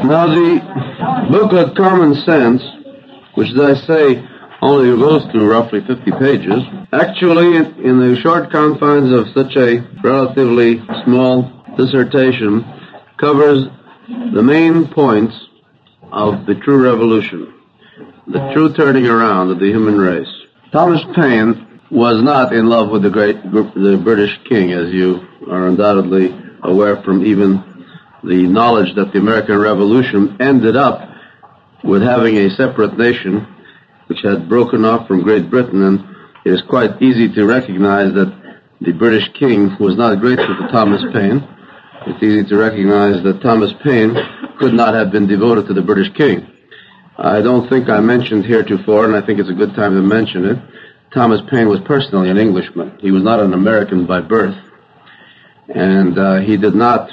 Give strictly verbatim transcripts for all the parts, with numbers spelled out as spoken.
Now, the booklet Common Sense, which as I say only goes through roughly fifty pages, actually in the short confines of such a relatively small dissertation covers the main points of the true revolution, the true turning around of the human race. Thomas Paine was not in love with the great the British king, as you are undoubtedly aware from even the knowledge that the American Revolution ended up with having a separate nation which had broken off from Great Britain, and it is quite easy to recognize that the British king was not grateful to Thomas Paine. It's easy to recognize that Thomas Paine could not have been devoted to the British king. I don't think I mentioned heretofore, and I think it's a good time to mention it, Thomas Paine was personally an Englishman. He was not an American by birth, and uh, he did not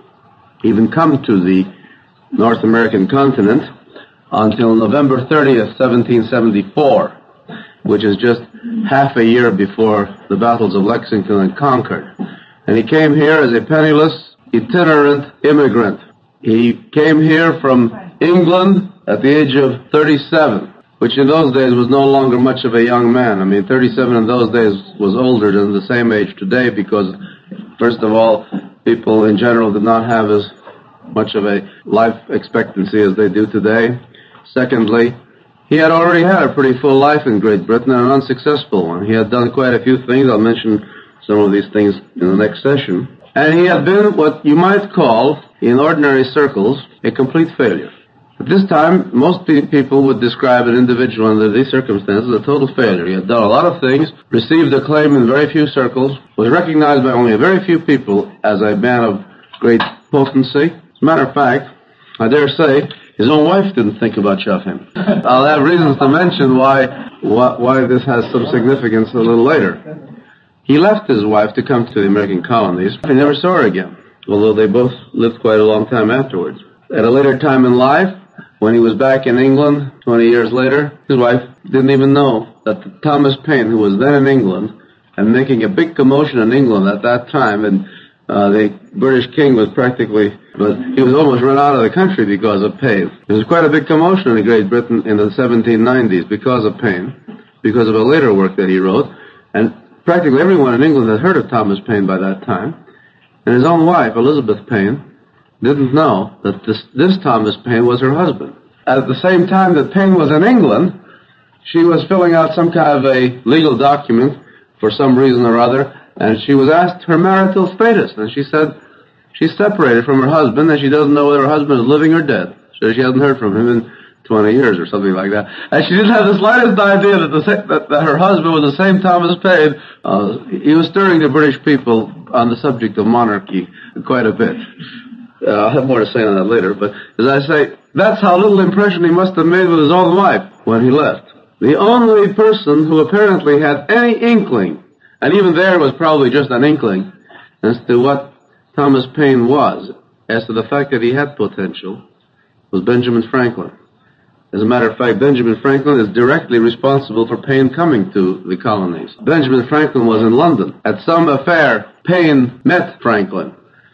even come to the North American continent until November thirtieth, seventeen seventy-four, which is just half a year before the battles of Lexington and Concord. And he came here as a penniless, itinerant immigrant. He came here from England at the age of thirty-seven, which in those days was no longer much of a young man. I mean, thirty-seven in those days was older than the same age today because, first of all, people in general did not have as much of a life expectancy as they do today. Secondly, he had already had a pretty full life in Great Britain and an unsuccessful one. He had done quite a few things. I'll mention some of these things in the next session. And he had been what you might call, in ordinary circles, a complete failure. At this time, most people would describe an individual under these circumstances as a total failure. He had done a lot of things, received acclaim in very few circles, was recognized by only a very few people as a man of great potency. As a matter of fact, I dare say, his own wife didn't think about him. I'll have reasons to mention why, why why this has some significance a little later. He left his wife to come to the American colonies. He never saw her again, although they both lived quite a long time afterwards. At a later time in life, when he was back in England twenty years later, his wife didn't even know that Thomas Paine, who was then in England and making a big commotion in England at that time, and uh, the British king was practically, but he was almost run out of the country because of Paine. There was quite a big commotion in Great Britain in the seventeen nineties because of Paine, because of a later work that he wrote, and practically everyone in England had heard of Thomas Paine by that time, and his own wife, Elizabeth Paine, didn't know that this, this Thomas Paine was her husband. At the same time that Paine was in England, she was filling out some kind of a legal document for some reason or other, and she was asked her marital status, and she said she's separated from her husband, and she doesn't know whether her husband is living or dead. So she hasn't heard from him in twenty years or something like that. And she didn't have the slightest idea that, the, that, that her husband was the same Thomas Paine. Uh, he was stirring the British people on the subject of monarchy quite a bit. Uh, I'll have more to say on that later, but as I say, that's how little impression he must have made with his own wife when he left. The only person who apparently had any inkling, and even there was probably just an inkling, as to what Thomas Paine was, as to the fact that he had potential, was Benjamin Franklin. As a matter of fact, Benjamin Franklin is directly responsible for Paine coming to the colonies. Benjamin Franklin was in London. At some affair, Paine met Franklin.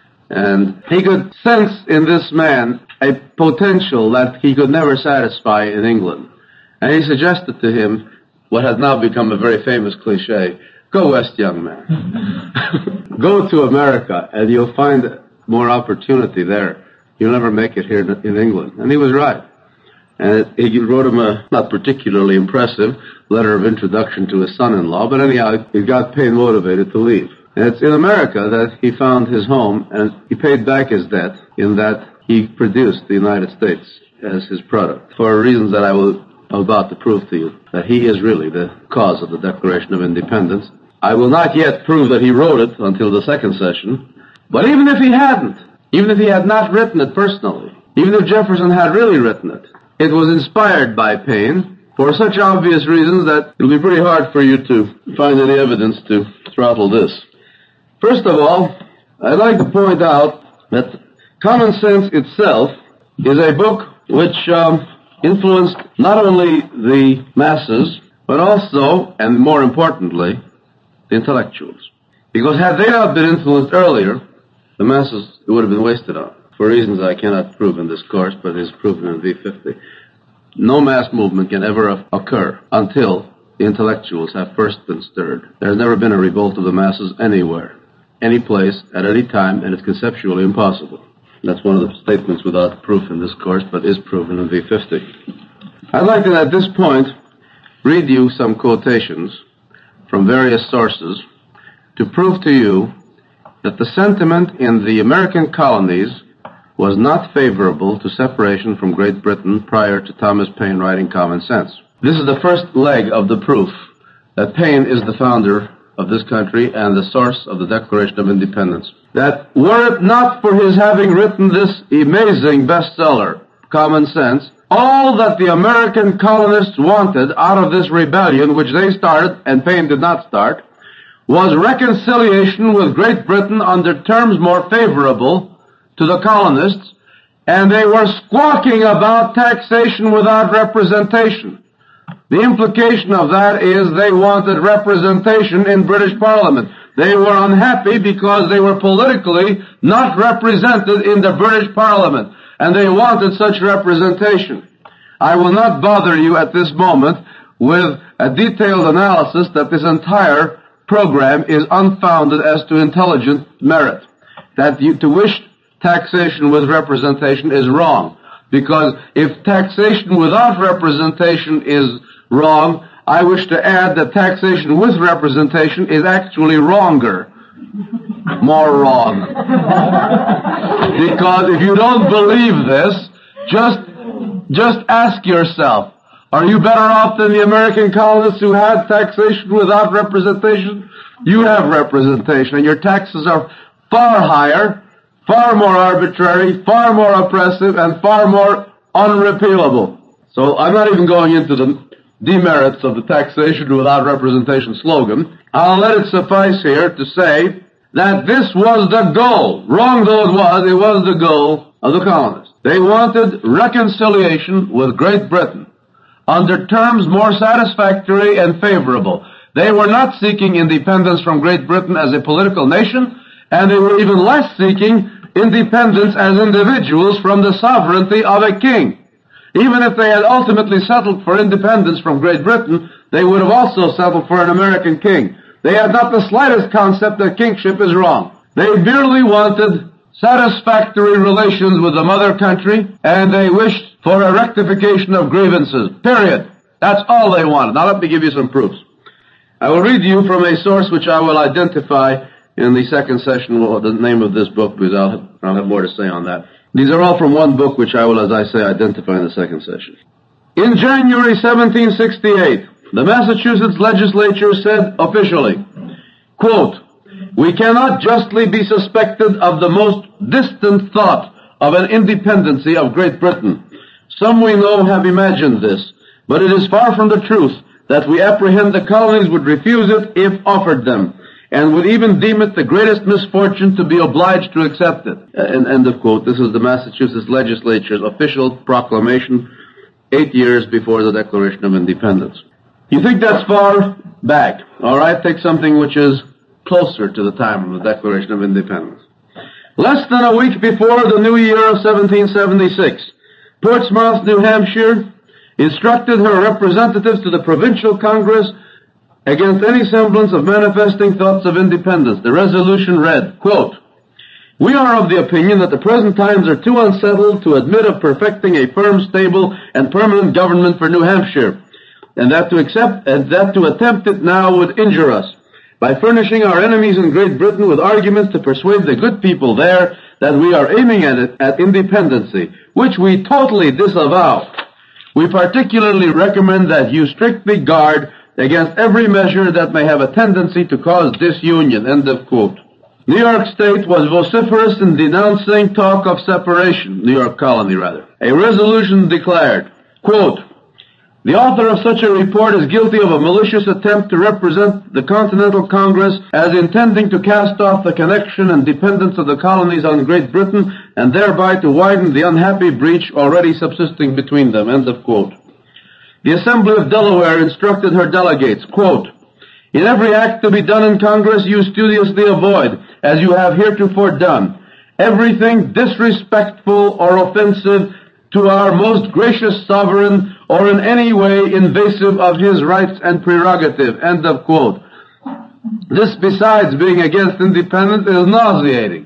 And he could sense in this man a potential that he could never satisfy in England. And he suggested to him what has now become a very famous cliche, go west, young man. Go to America, and you'll find more opportunity there. You'll never make it here in England. And he was right. And he wrote him a not particularly impressive letter of introduction to his son-in-law, but anyhow, it got Paine motivated to leave. And it's in America that he found his home, and he paid back his debt in that he produced the United States as his product, for reasons that I will about to prove to you, that he is really the cause of the Declaration of Independence. I will not yet prove that he wrote it until the second session, but even if he hadn't, even if he had not written it personally, even if Jefferson had really written it, it was inspired by Paine for such obvious reasons that it'll be pretty hard for you to find any evidence to throttle this. First of all, I'd like to point out that Common Sense itself is a book which um, influenced not only the masses, but also, and more importantly, the intellectuals. Because had they not been influenced earlier, the masses it would have been wasted on. for reasons I cannot prove in this course, but is proven in V fifty. No mass movement can ever occur until the intellectuals have first been stirred. There has never been a revolt of the masses anywhere, any place, at any time, and it's conceptually impossible. That's one of the statements without proof in this course, but is proven in V fifty. I'd like to, at this point, read you some quotations from various sources to prove to you that the sentiment in the American colonies was not favorable to separation from Great Britain prior to Thomas Paine writing Common Sense. This is the first leg of the proof that Paine is the founder of this country and the source of the Declaration of Independence. That were it not for his having written this amazing bestseller, Common Sense, all that the American colonists wanted out of this rebellion, which they started and Paine did not start, was reconciliation with Great Britain under terms more favorable to the colonists, and they were squawking about taxation without representation. The implication of that is they wanted representation in British Parliament. They were unhappy because they were politically not represented in the British Parliament, and they wanted such representation. I will not bother you at this moment with a detailed analysis that this entire program is unfounded as to intelligent merit. That you, to wish taxation with representation is wrong, because if taxation without representation is wrong, I wish to add that taxation with representation is actually wronger. More wrong. Because if you don't believe this, just, just ask yourself, are you better off than the American colonists who had taxation without representation? You have representation, and your taxes are far higher, far more arbitrary, far more oppressive, and far more unrepealable. So I'm not even going into the demerits of the taxation without representation slogan. I'll let it suffice here to say that this was the goal. Wrong though it was, it was the goal of the colonists. They wanted reconciliation with Great Britain under terms more satisfactory and favorable. They were not seeking independence from Great Britain as a political nation, and they were even less seeking independence as individuals from the sovereignty of a king. Even if they had ultimately settled for independence from Great Britain, they would have also settled for an American king. They had not the slightest concept that kingship is wrong. They merely wanted satisfactory relations with the mother country, and they wished for a rectification of grievances. Period. That's all they wanted. Now let me give you some proofs. I will read to you from a source which I will identify in the second session, the name of this book, because I'll have, I'll have more to say on that. These are all from one book which I will, as I say, identify in the second session. In January seventeen sixty-eight, the Massachusetts legislature said officially, quote, "We cannot justly be suspected of the most distant thought of an independency of Great Britain. Some we know have imagined this, but it is far from the truth that we apprehend the colonies would refuse it if offered them, and would even deem it the greatest misfortune to be obliged to accept it." And end of quote. This is the Massachusetts legislature's official proclamation eight years before the Declaration of Independence. You think that's far back, all right? Take something which is closer to the time of the Declaration of Independence. Less than a week before the new year of seventeen seventy-six, Portsmouth, New Hampshire, instructed her representatives to the Provincial Congress against any semblance of manifesting thoughts of independence. The resolution read, quote, "We are of the opinion that the present times are too unsettled to admit of perfecting a firm, stable, and permanent government for New Hampshire, and that to accept, and that to attempt it now would injure us, by furnishing our enemies in Great Britain with arguments to persuade the good people there that we are aiming at it, at independency, which we totally disavow. We particularly recommend that you strictly guard against every measure that may have a tendency to cause disunion." End of quote. New York State was vociferous in denouncing talk of separation, New York Colony rather. A resolution declared, quote, "The author of such a report is guilty of a malicious attempt to represent the Continental Congress as intending to cast off the connection and dependence of the colonies on Great Britain, and thereby to widen the unhappy breach already subsisting between them." End of quote. The Assembly of Delaware instructed her delegates, quote, "In every act to be done in Congress you studiously avoid, as you have heretofore done, everything disrespectful or offensive to our most gracious sovereign or in any way invasive of his rights and prerogative. End of quote. This, besides being against independence, is nauseating.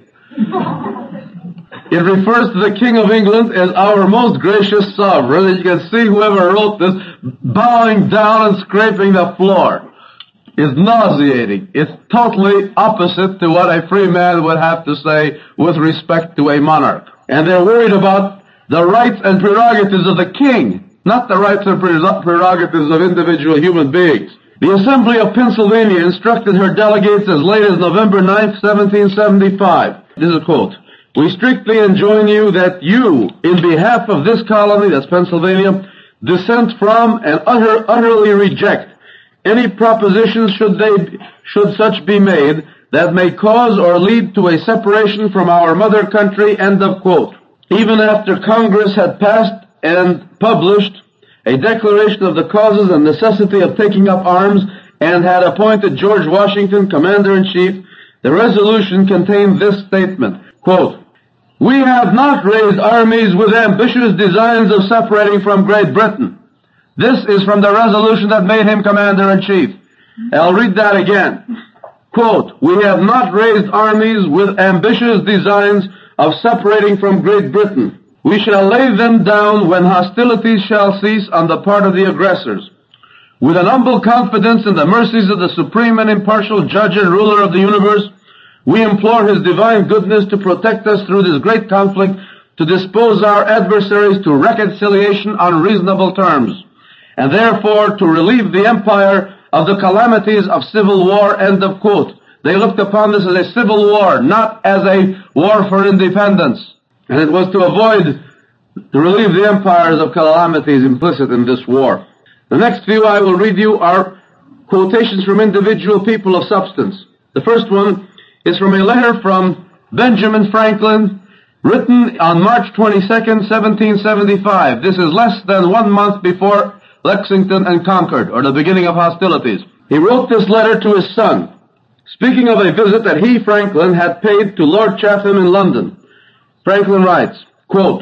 It refers to the King of England as our most gracious sovereign, and you can see whoever wrote this bowing down and scraping the floor. It's nauseating. It's totally opposite to what a free man would have to say with respect to a monarch. And they're worried about the rights and prerogatives of the king, not the rights and prerogatives of individual human beings. The Assembly of Pennsylvania instructed her delegates as late as November ninth, seventeen seventy-five. This is a quote. We strictly enjoin you that you, in behalf of this colony, that's Pennsylvania, dissent from and utter, utterly reject any propositions should they, should such be made that may cause or lead to a separation from our mother country, end of quote. Even after Congress had passed and published a declaration of the causes and necessity of taking up arms and had appointed George Washington commander-in-chief, the resolution contained this statement, quote, we have not raised armies with ambitious designs of separating from Great Britain. This is from the resolution that made him commander-in-chief. I'll read that again. Quote, we have not raised armies with ambitious designs of separating from Great Britain. We shall lay them down when hostilities shall cease on the part of the aggressors. With an humble confidence in the mercies of the supreme and impartial judge and ruler of the universe, we implore his divine goodness to protect us through this great conflict, to dispose our adversaries to reconciliation on reasonable terms, and therefore to relieve the empire of the calamities of civil war, end of quote. They looked upon this as a civil war, not as a war for independence. And it was to avoid, to relieve the empires of calamities implicit in this war. The next few I will read you are quotations from individual people of substance. The first one is from a letter from Benjamin Franklin, written on March twenty-second, seventeen seventy-five. This is less than one month before Lexington and Concord, or the beginning of hostilities. He wrote this letter to his son, speaking of a visit that he, Franklin, had paid to Lord Chatham in London. Franklin writes, quote,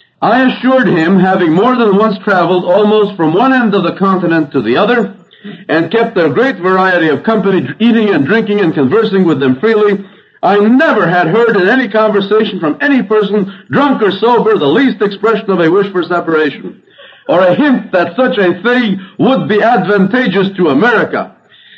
I assured him, having more than once traveled almost from one end of the continent to the other, and kept a great variety of company, eating and drinking and conversing with them freely, I never had heard in any conversation from any person, drunk or sober, the least expression of a wish for separation, or a hint that such a thing would be advantageous to America.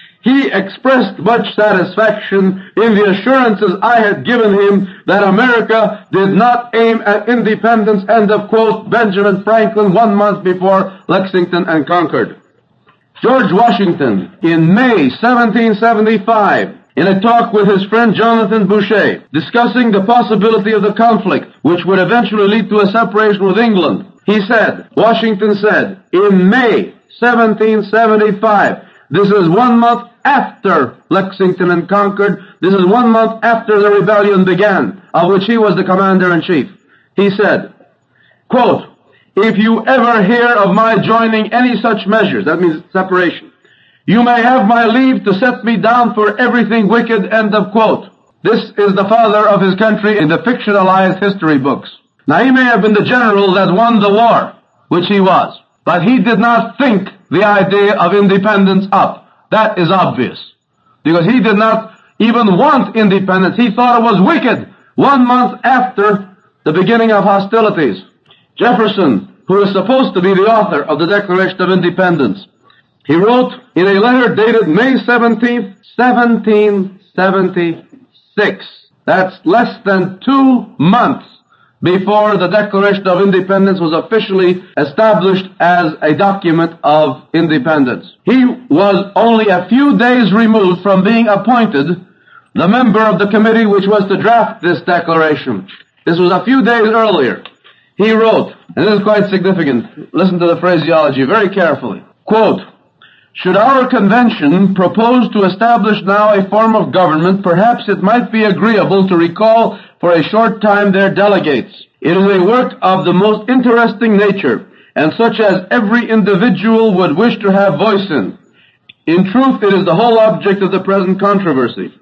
He expressed much satisfaction in the assurances I had given him that America did not aim at independence, end of quote, Benjamin Franklin, one month before Lexington and Concord. George Washington, in May seventeen seventy-five, in a talk with his friend Jonathan Boucher, discussing the possibility of the conflict, which would eventually lead to a separation with England, he said, Washington said, in May seventeen seventy-five, this is one month after Lexington and Concord, this is one month after the rebellion began, of which he was the commander-in-chief. He said, quote, if you ever hear of my joining any such measures, that means separation, you may have my leave to set me down for everything wicked, end of quote. This is the father of his country in the fictionalized history books. Now he may have been the general that won the war, which he was, but he did not think the idea of independence up. That is obvious, because he did not even want independence. He thought it was wicked one month after the beginning of hostilities. Jefferson, who is supposed to be the author of the Declaration of Independence, he wrote in a letter dated May seventeenth, seventeen seventy-six, that's less than two months before the Declaration of Independence was officially established as a document of independence. He was only a few days removed from being appointed the member of the committee which was to draft this declaration. This was a few days earlier. He wrote, and this is quite significant, listen to the phraseology very carefully, quote, should our convention propose to establish now a form of government, perhaps it might be agreeable to recall for a short time their delegates. It is a work of the most interesting nature, and such as every individual would wish to have voice in. In truth, it is the whole object of the present controversy.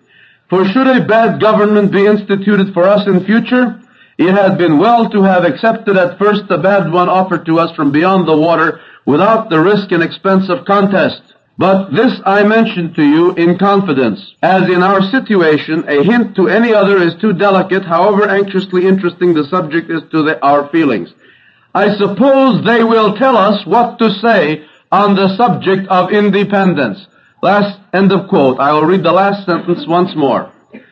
For should a bad government be instituted for us in future, it had been well to have accepted at first the bad one offered to us from beyond the water without the risk and expense of contest. But this I mention to you in confidence, as in our situation a hint to any other is too delicate, however anxiously interesting the subject is to the, our feelings. I suppose they will tell us what to say on the subject of independence. Last end of quote. I will read the last sentence once more.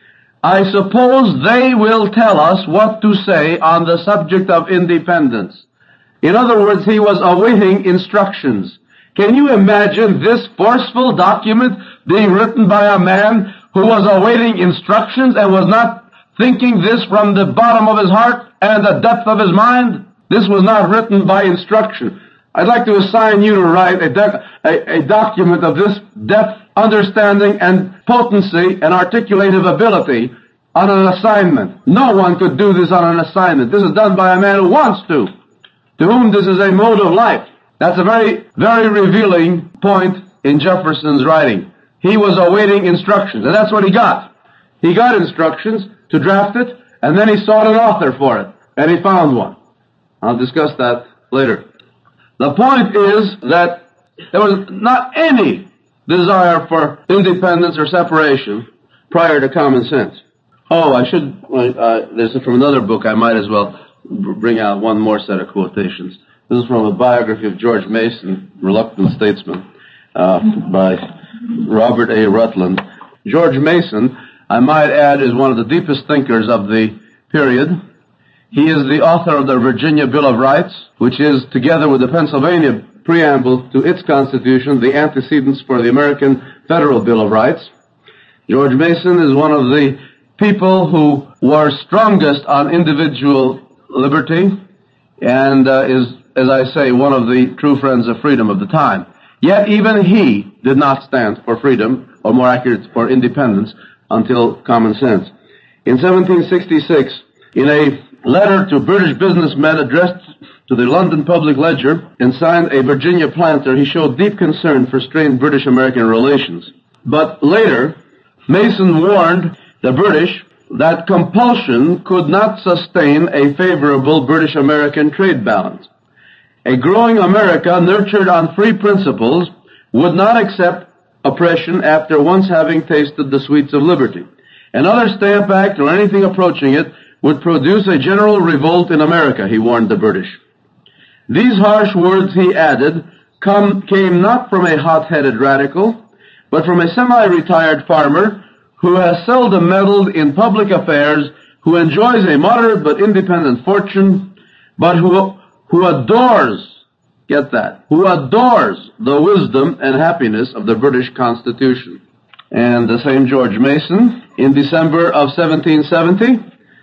I suppose they will tell us what to say on the subject of independence. In other words, he was awaiting instructions. Can you imagine this forceful document being written by a man who was awaiting instructions and was not thinking this from the bottom of his heart and the depth of his mind? This was not written by instruction. I'd like to assign you to write a, doc- a, a document of this depth, understanding, and potency and articulative ability on an assignment. No one could do this on an assignment. This is done by a man who wants to, to whom this is a mode of life. That's a very, very revealing point in Jefferson's writing. He was awaiting instructions, and that's what he got. He got instructions to draft it, and then he sought an author for it, and he found one. I'll discuss that later. The point is that there was not any desire for independence or separation prior to common sense. Oh, I should, uh, this is from another book. I might as well bring out one more set of quotations. This is from a biography of George Mason, Reluctant Statesman, uh, by Robert A. Rutland. George Mason, I might add, is one of the deepest thinkers of the period. He is the author of the Virginia Bill of Rights, which is, together with the Pennsylvania preamble to its Constitution, the antecedents for the American Federal Bill of Rights. George Mason is one of the people who were strongest on individual liberty and uh, is, as I say, one of the true friends of freedom of the time. Yet even he did not stand for freedom, or more accurate, for independence, until common sense. In seventeen sixty-six, in a letter to British businessmen addressed to the London Public Ledger and signed a Virginia planter, he showed deep concern for strained British-American relations. But later, Mason warned the British that compulsion could not sustain a favorable British-American trade balance. A growing America nurtured on free principles would not accept oppression after once having tasted the sweets of liberty. Another Stamp Act or anything approaching it would produce a general revolt in America, he warned the British. These harsh words, he added, come, came not from a hot-headed radical, but from a semi-retired farmer who has seldom meddled in public affairs, who enjoys a moderate but independent fortune, but who, who adores, get that, who adores the wisdom and happiness of the British Constitution. And the same George Mason, in December of seventeen seventy,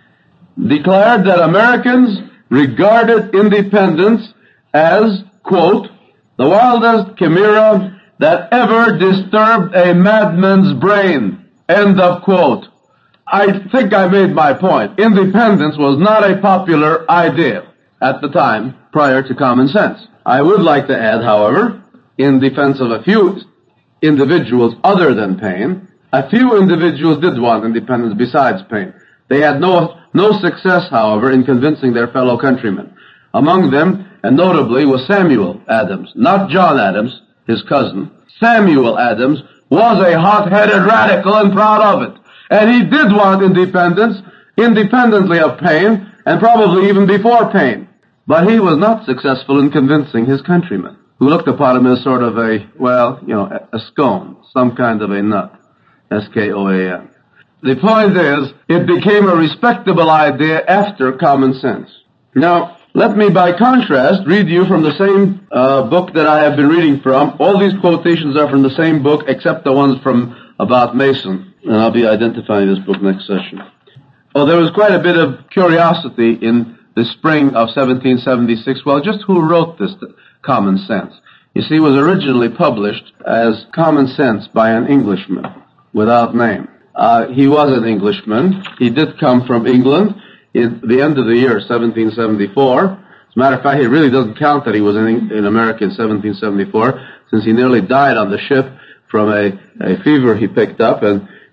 declared that Americans regarded independence as, quote, the wildest chimera that ever disturbed a madman's brain, end of quote. I think I made my point. Independence was not a popular idea at the time prior to common sense. I would like to add, however, in defense of a few individuals other than Paine, a few individuals did want independence besides Paine. They had no no success, however, in convincing their fellow countrymen. Among them, and notably, was Samuel Adams, not John Adams, his cousin. Samuel Adams was a hot-headed radical and proud of it. And he did want independence, independently of Paine, and probably even before Paine. But he was not successful in convincing his countrymen, who looked upon him as sort of a, well, you know, a scone, some kind of a nut. S K O A N. The point is, it became a respectable idea after common sense. Now, let me, by contrast, read you from the same uh, book that I have been reading from. All these quotations are from the same book, except the ones from about Mason. And I'll be identifying this book next session. Oh, there was quite a bit of curiosity in the spring of seventeen seventy-six. Well, just who wrote this, Common Sense? You see, it was originally published as Common Sense by an Englishman, without name. Uh, he was an Englishman. He did come from England in the end of the year, seventeen seventy-four. As a matter of fact, it really doesn't count that he was in, in America in seventeen seventy-four, since he nearly died on the ship from a, a fever he picked up, and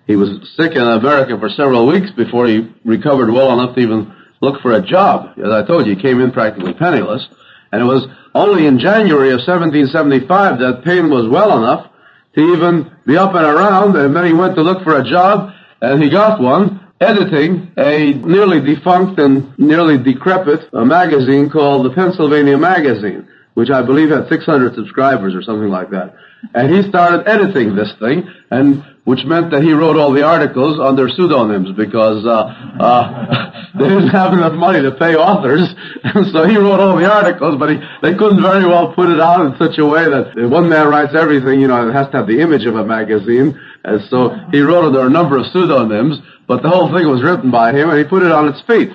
he was sick in America for several weeks before he recovered well enough to even look for a job. As I told you, he came in practically penniless. And it was only in January of seventeen seventy-five that Paine was well enough to even be up and around, and then he went to look for a job, and he got one, editing a nearly defunct and nearly decrepit a magazine called the Pennsylvania Magazine, which I believe had six hundred subscribers or something like that. And he started editing this thing, and which meant that he wrote all the articles under pseudonyms because uh, uh, they didn't have enough money to pay authors, and so he wrote all the articles, but he, they couldn't very well put it out in such a way that one man writes everything, you know, it has to have the image of a magazine, and so he wrote under a number of pseudonyms, but the whole thing was written by him, and he put it on its feet.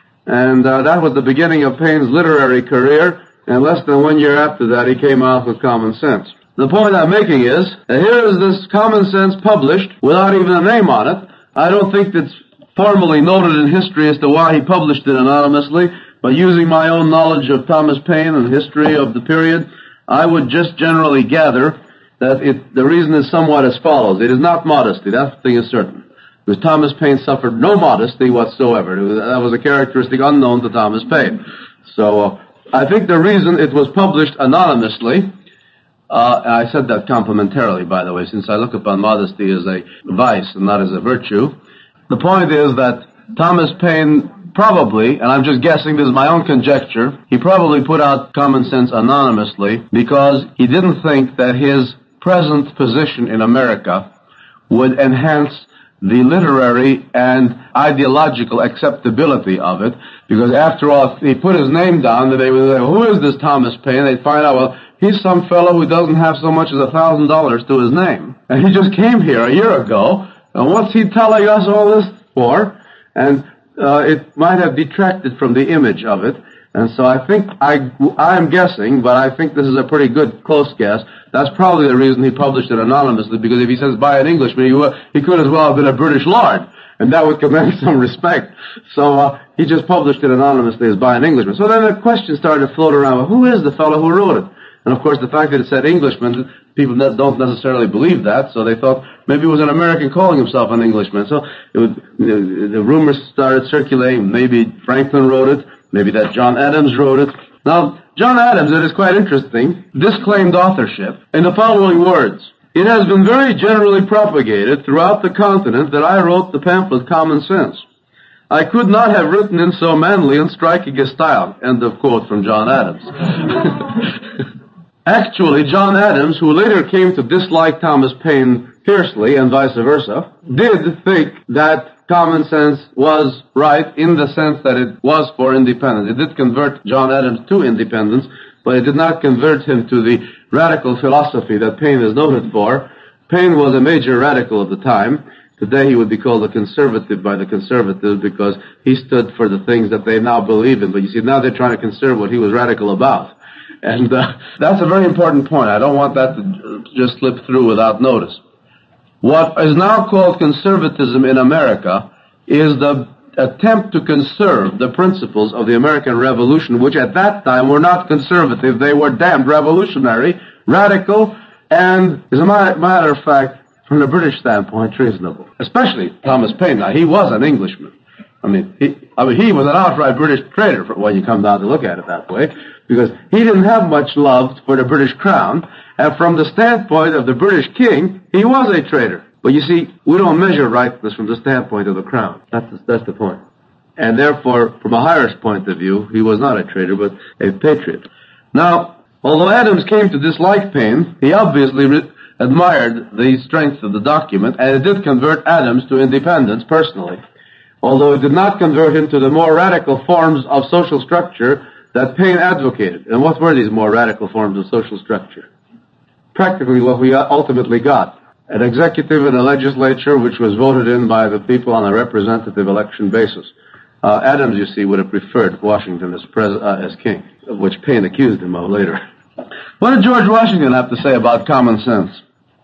And uh, that was the beginning of Paine's literary career, and less than one year after that, he came out with Common Sense. The point I'm making is that here is this Common Sense published without even a name on it. I don't think it's formally noted in history as to why he published it anonymously, but using my own knowledge of Thomas Paine and history of the period, I would just generally gather that it, the reason is somewhat as follows. It is not modesty. That thing is certain. Because Thomas Paine suffered no modesty whatsoever. It was, that was a characteristic unknown to Thomas Paine. So uh, I think the reason it was published anonymously, Uh, I said that complimentarily, by the way, since I look upon modesty as a vice and not as a virtue. The point is that Thomas Paine probably, and I'm just guessing, this is my own conjecture, he probably put out Common Sense anonymously because he didn't think that his present position in America would enhance the literary and ideological acceptability of it, because after all, if he put his name down, they would say, who is this Thomas Paine? They'd find out, well, he's some fellow who doesn't have so much as a thousand dollars to his name. And he just came here a year ago, and what's he telling us all this for? And uh, it might have detracted from the image of it. And so I think, I, I'm guessing, but I think this is a pretty good close guess, that's probably the reason he published it anonymously, because if he says by an Englishman, he, w- he could as well have been a British lord, and that would command some respect. So uh, he just published it anonymously as by an Englishman. So then the question started to float around, well, who is the fellow who wrote it? And of course, the fact that it said Englishman, people don't necessarily believe that, so they thought maybe it was an American calling himself an Englishman. So it was, the, the rumors started circulating. Maybe Franklin wrote it, maybe that John Adams wrote it. Now, John Adams, it is quite interesting, disclaimed authorship in the following words. It has been very generally propagated throughout the continent that I wrote the pamphlet Common Sense. I could not have written in so manly and striking a style. End of quote from John Adams. Actually, John Adams, who later came to dislike Thomas Paine fiercely and vice versa, did think that Common Sense was right in the sense that it was for independence. It did convert John Adams to independence, but it did not convert him to the radical philosophy that Paine is noted for. Paine was a major radical of the time. Today he would be called a conservative by the conservatives because he stood for the things that they now believe in. But you see, now they're trying to conserve what he was radical about. And uh, that's a very important point. I don't want that to just slip through without notice. What is now called conservatism in America is the attempt to conserve the principles of the American Revolution, which at that time were not conservative. They were damned revolutionary, radical, and, as a matter of fact, from the British standpoint, reasonable. Especially Thomas Paine. Now, he was an Englishman. I mean, he, I mean, he was an outright British traitor when you come down to look at it that way, because he didn't have much love for the British crown, and from the standpoint of the British king, he was a traitor. But you see, we don't measure rightness from the standpoint of the crown. That's the, that's the point. And therefore, from a higher point of view, he was not a traitor, but a patriot. Now, although Adams came to dislike Paine, he obviously re- admired the strength of the document, and it did convert Adams to independence personally, although it did not convert him to the more radical forms of social structure that Paine advocated. And what were these more radical forms of social structure? Practically what we ultimately got. An executive and a legislature which was voted in by the people on a representative election basis. Uh, Adams, you see, would have preferred Washington as, pres- uh, as king, of which Paine accused him of later. What did George Washington have to say about Common Sense?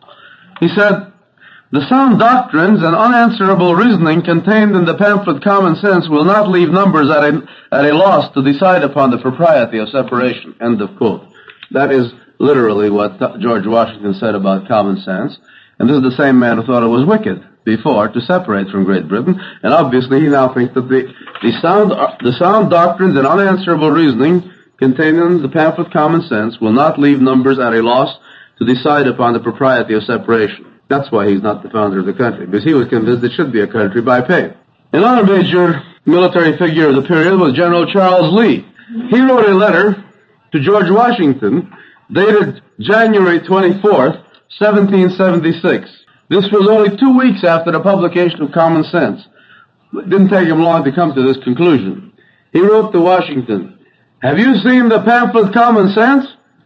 He said, the sound doctrines and unanswerable reasoning contained in the pamphlet Common Sense will not leave numbers at a, at a loss to decide upon the propriety of separation. End of quote. That is literally what George Washington said about Common Sense. And this is the same man who thought it was wicked, before to separate from Great Britain, and obviously he now thinks that the, the sound, the sound doctrines and unanswerable reasoning contained in the pamphlet Common Sense will not leave numbers at a loss to decide upon the propriety of separation. That's why he's not the founder of the country, because he was convinced it should be a country by Paine. Another major military figure of the period was General Charles Lee. He wrote a letter to George Washington dated January twenty-fourth, seventeen seventy-six. This was only two weeks after the publication of Common Sense. It didn't take him long to come to this conclusion. He wrote to Washington, "Have you seen the pamphlet Common Sense?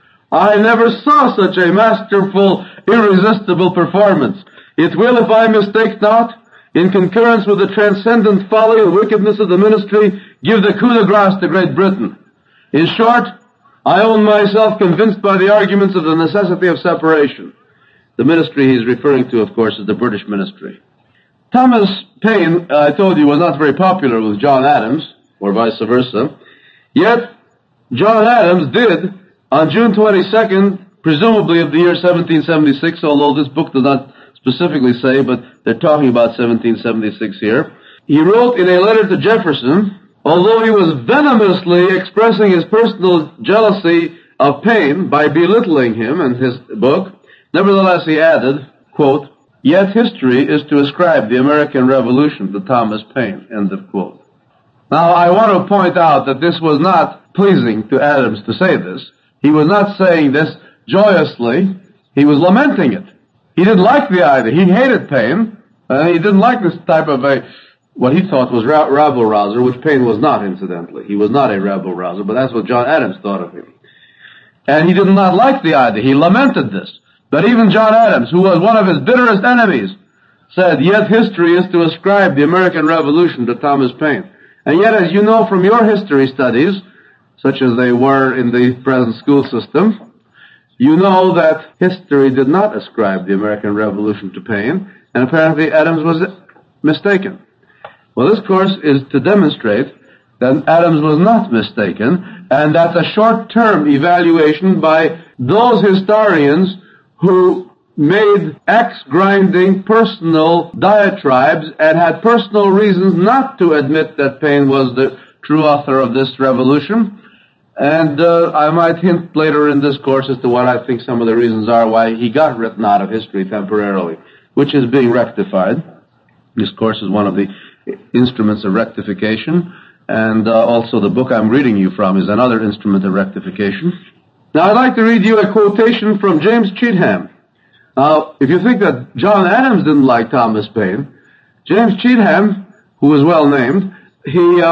I never saw such a masterful, irresistible performance. It will, if I mistake not, in concurrence with the transcendent folly and wickedness of the ministry, give the coup de grace to Great Britain. In short, I own myself convinced by the arguments of the necessity of separation." The ministry he's referring to, of course, is the British ministry. Thomas Paine, uh, I told you, was not very popular with John Adams, or vice versa. Yet, John Adams did, on June twenty-second, presumably of the year seventeen seventy-six, although this book does not specifically say, but they're talking about seventeen seventy-six here, he wrote in a letter to Jefferson, although he was venomously expressing his personal jealousy of Paine by belittling him and his book, nevertheless he added, quote, "Yet history is to ascribe the American Revolution to Thomas Paine," end of quote. Now, I want to point out that this was not pleasing to Adams to say this. He was not saying this joyously. He was lamenting it. He didn't like the idea. He hated Paine. Uh, he didn't like this type of a, what he thought was ra- rabble-rouser, which Paine was not, incidentally. He was not a rabble-rouser, but that's what John Adams thought of him. And he did not like the idea. He lamented this. But even John Adams, who was one of his bitterest enemies, said, "Yet history is to ascribe the American Revolution to Thomas Paine." And yet, as you know from your history studies, such as they were in the present school system, you know that history did not ascribe the American Revolution to Paine, and apparently Adams was mistaken. Well, this course is to demonstrate that Adams was not mistaken, and that the short-term evaluation by those historians who made axe-grinding personal diatribes and had personal reasons not to admit that Paine was the true author of this revolution. And uh, I might hint later in this course as to what I think some of the reasons are why he got written out of history temporarily, which is being rectified. This course is one of the instruments of rectification, and uh, also the book I'm reading you from is another instrument of rectification. Now, I'd like to read you a quotation from James Cheatham. Now, if you think that John Adams didn't like Thomas Paine, James Cheatham, who was well named, he, uh,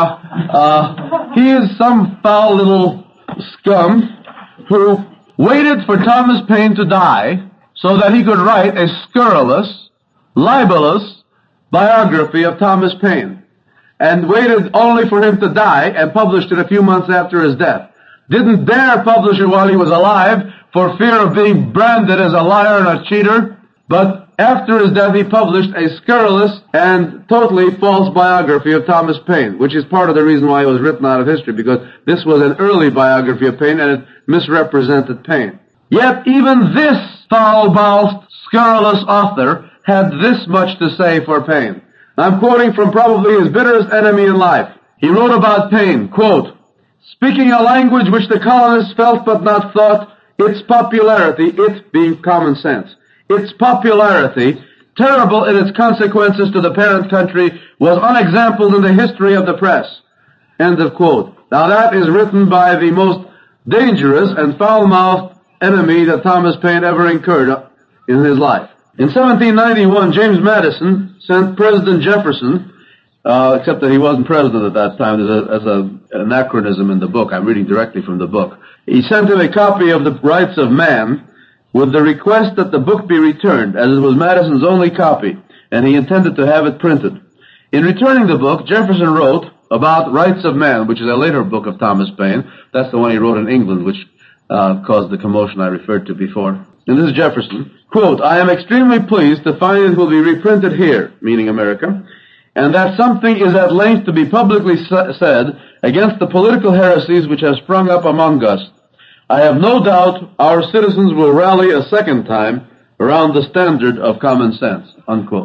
uh, he is some foul little scum who waited for Thomas Paine to die so that he could write a scurrilous, libelous biography of Thomas Paine, and waited only for him to die and published it a few months after his death. Didn't dare publish it while he was alive for fear of being branded as a liar and a cheater, but after his death he published a scurrilous and totally false biography of Thomas Paine, which is part of the reason why it was written out of history, because this was an early biography of Paine and it misrepresented Paine. Yet even this foul-mouthed, scurrilous author had this much to say for Paine. I'm quoting from probably his bitterest enemy in life. He wrote about Paine, quote, "Speaking a language which the colonists felt but not thought, its popularity," it being common sense, "its popularity, terrible in its consequences to the parent country, was unexampled in the history of the press." End of quote. Now that is written by the most dangerous and foul-mouthed enemy that Thomas Paine ever incurred in his life. In seventeen ninety-one, James Madison sent President Jefferson, uh, except that he wasn't president at that time, as, a, as a, an anachronism in the book. I'm reading directly from the book. He sent him a copy of the Rights of Man with the request that the book be returned, as it was Madison's only copy, and he intended to have it printed. In returning the book, Jefferson wrote about Rights of Man, which is a later book of Thomas Paine. That's the one he wrote in England, which uh, caused the commotion I referred to before. And this is Jefferson. Quote, "I am extremely pleased to find it will be reprinted here," meaning America, "and that something is at length to be publicly sa- said against the political heresies which have sprung up among us. I have no doubt our citizens will rally a second time around the standard of common sense." Unquote.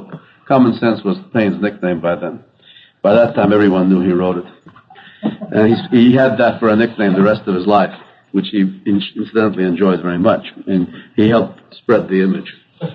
Common Sense was Paine's nickname by then. By that time, everyone knew he wrote it. And he's, he had that for a nickname the rest of his life, which he incidentally enjoyed very much. And he helped spread the image.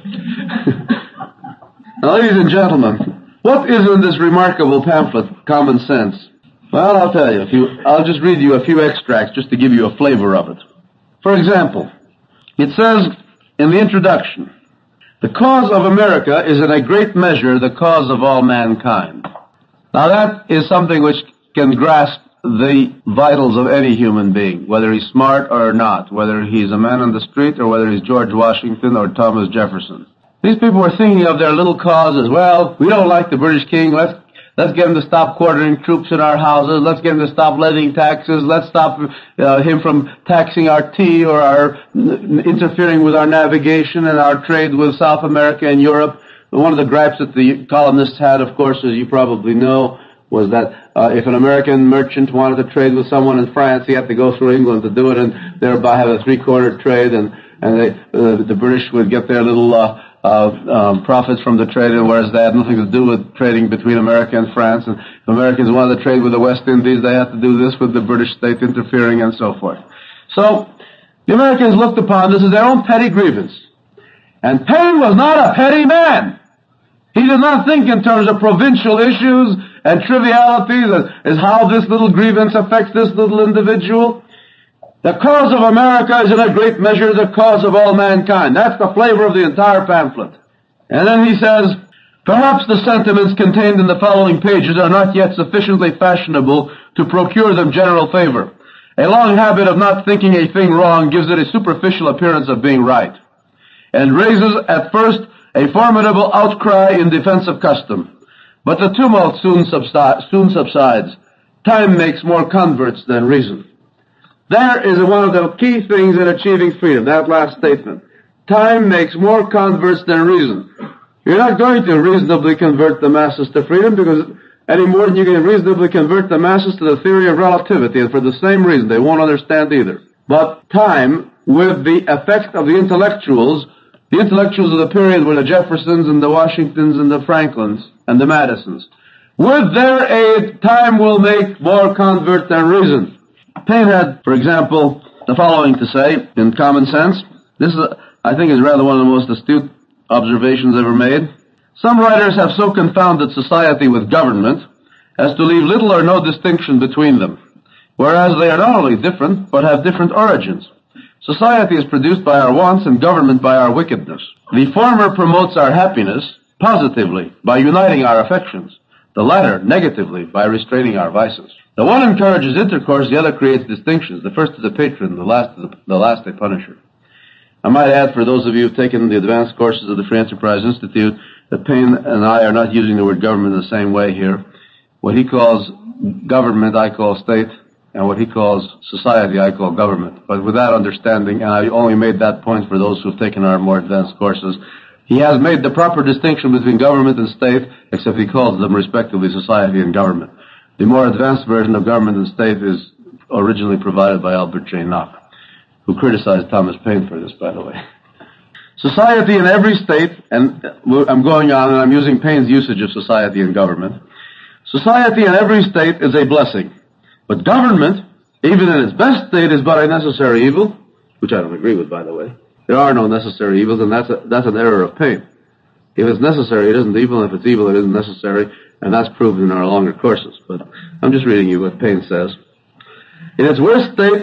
Now, ladies and gentlemen, what is in this remarkable pamphlet, Common Sense? Well, I'll tell you. If you I'll just read you a few extracts just to give you a flavor of it. For example, it says in the introduction, "The cause of America is in a great measure the cause of all mankind." Now that is something which can grasp the vitals of any human being, whether he's smart or not, whether he's a man on the street or whether he's George Washington or Thomas Jefferson. These people were thinking of their little causes. Well, we don't like the British king. Let's let's get him to stop quartering troops in our houses. Let's get him to stop levying taxes. Let's stop uh, him from taxing our tea or our interfering with our navigation and our trade with South America and Europe. One of the gripes that the columnists had, of course, as you probably know, was that uh, if an American merchant wanted to trade with someone in France, he had to go through England to do it, and thereby have a three-quarter trade, and and they, uh, the British would get their little uh, uh, um, profits from the trade, whereas they had nothing to do with trading between America and France. And if Americans wanted to trade with the West Indies, they had to do this with the British state interfering and so forth. So the Americans looked upon this as their own petty grievance. And Paine was not a petty man. He did not think in terms of provincial issues and trivialities as how this little grievance affects this little individual. The cause of America is in a great measure the cause of all mankind. That's the flavor of the entire pamphlet. And then he says, "Perhaps the sentiments contained in the following pages are not yet sufficiently fashionable to procure them general favor. A long habit of not thinking a thing wrong gives it a superficial appearance of being right, and raises at first a formidable outcry in defense of custom. But the tumult soon, subside, soon subsides. Time makes more converts than reason." There is one of the key things in achieving freedom, that last statement. Time makes more converts than reason. You're not going to reasonably convert the masses to freedom, because any more than you can reasonably convert the masses to the theory of relativity, and for the same reason they won't understand either. But time, with the effect of the intellectuals, the intellectuals of the period were the Jeffersons and the Washingtons and the Franklins and the Madisons. With their aid, time will make more convert than reason. Paine had, for example, the following to say in Common Sense. This, is, I think, is rather one of the most astute observations ever made. "Some writers have so confounded society with government as to leave little or no distinction between them, whereas they are not only different, but have different origins. Society is produced by our wants and government by our wickedness. The former promotes our happiness positively by uniting our affections, the latter negatively by restraining our vices. The one encourages intercourse, the other creates distinctions. The first is a patron, the last is a, the last a punisher." I might add, for those of you who have taken the advanced courses of the Free Enterprise Institute, that Paine and I are not using the word government in the same way here. What he calls government, I call state, and what he calls society, I call government. But with that understanding, and I only made that point for those who have taken our more advanced courses, he has made the proper distinction between government and state, except he calls them respectively society and government. The more advanced version of government and state is originally provided by Albert J. Nock, who criticized Thomas Paine for this, by the way. Society in every state, and I'm going on and I'm using Paine's usage of society and government. Society in every state is a blessing. But government, even in its best state, is but a necessary evil, which I don't agree with, by the way. There are no necessary evils, and that's a, that's an error of Paine. If it's necessary, it isn't evil, and if it's evil, it isn't necessary, and that's proven in our longer courses. But I'm just reading you what Paine says. "In its worst state,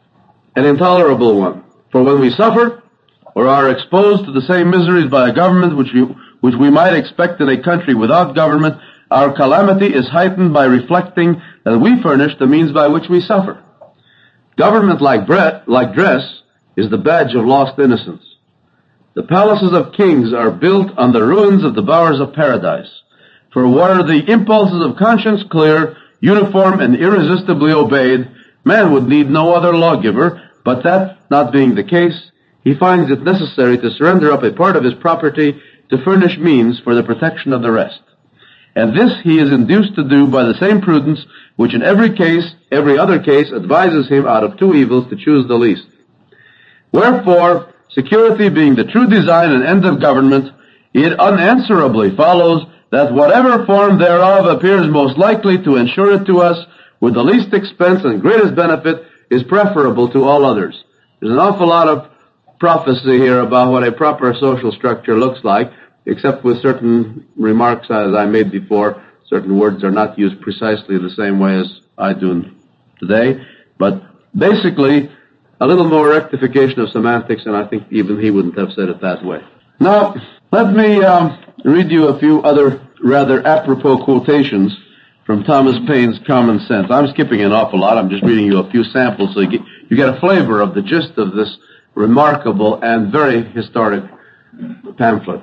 an intolerable one. For when we suffer, or are exposed to the same miseries by a government which we, which we might expect in a country without government, our calamity is heightened by reflecting that we furnish the means by which we suffer. Government, like, bre- like dress, is the badge of lost innocence. The palaces of kings are built on the ruins of the bowers of paradise. For were the impulses of conscience clear, uniform, and irresistibly obeyed, man would need no other lawgiver, but that not being the case, he finds it necessary to surrender up a part of his property to furnish means for the protection of the rest. And this he is induced to do by the same prudence which in every case, every other case, advises him out of two evils to choose the least. Wherefore, security being the true design and end of government, it unanswerably follows that whatever form thereof appears most likely to ensure it to us with the least expense and greatest benefit is preferable to all others. There's an awful lot of prophecy here about what a proper social structure looks like, except with certain remarks, as I made before. Certain words are not used precisely the same way as I do today, but basically a little more rectification of semantics, and I think even he wouldn't have said it that way. Now, let me um, read you a few other rather apropos quotations from Thomas Paine's Common Sense. I'm skipping an awful lot. I'm just reading you a few samples so you get, you get a flavor of the gist of this remarkable and very historic pamphlet.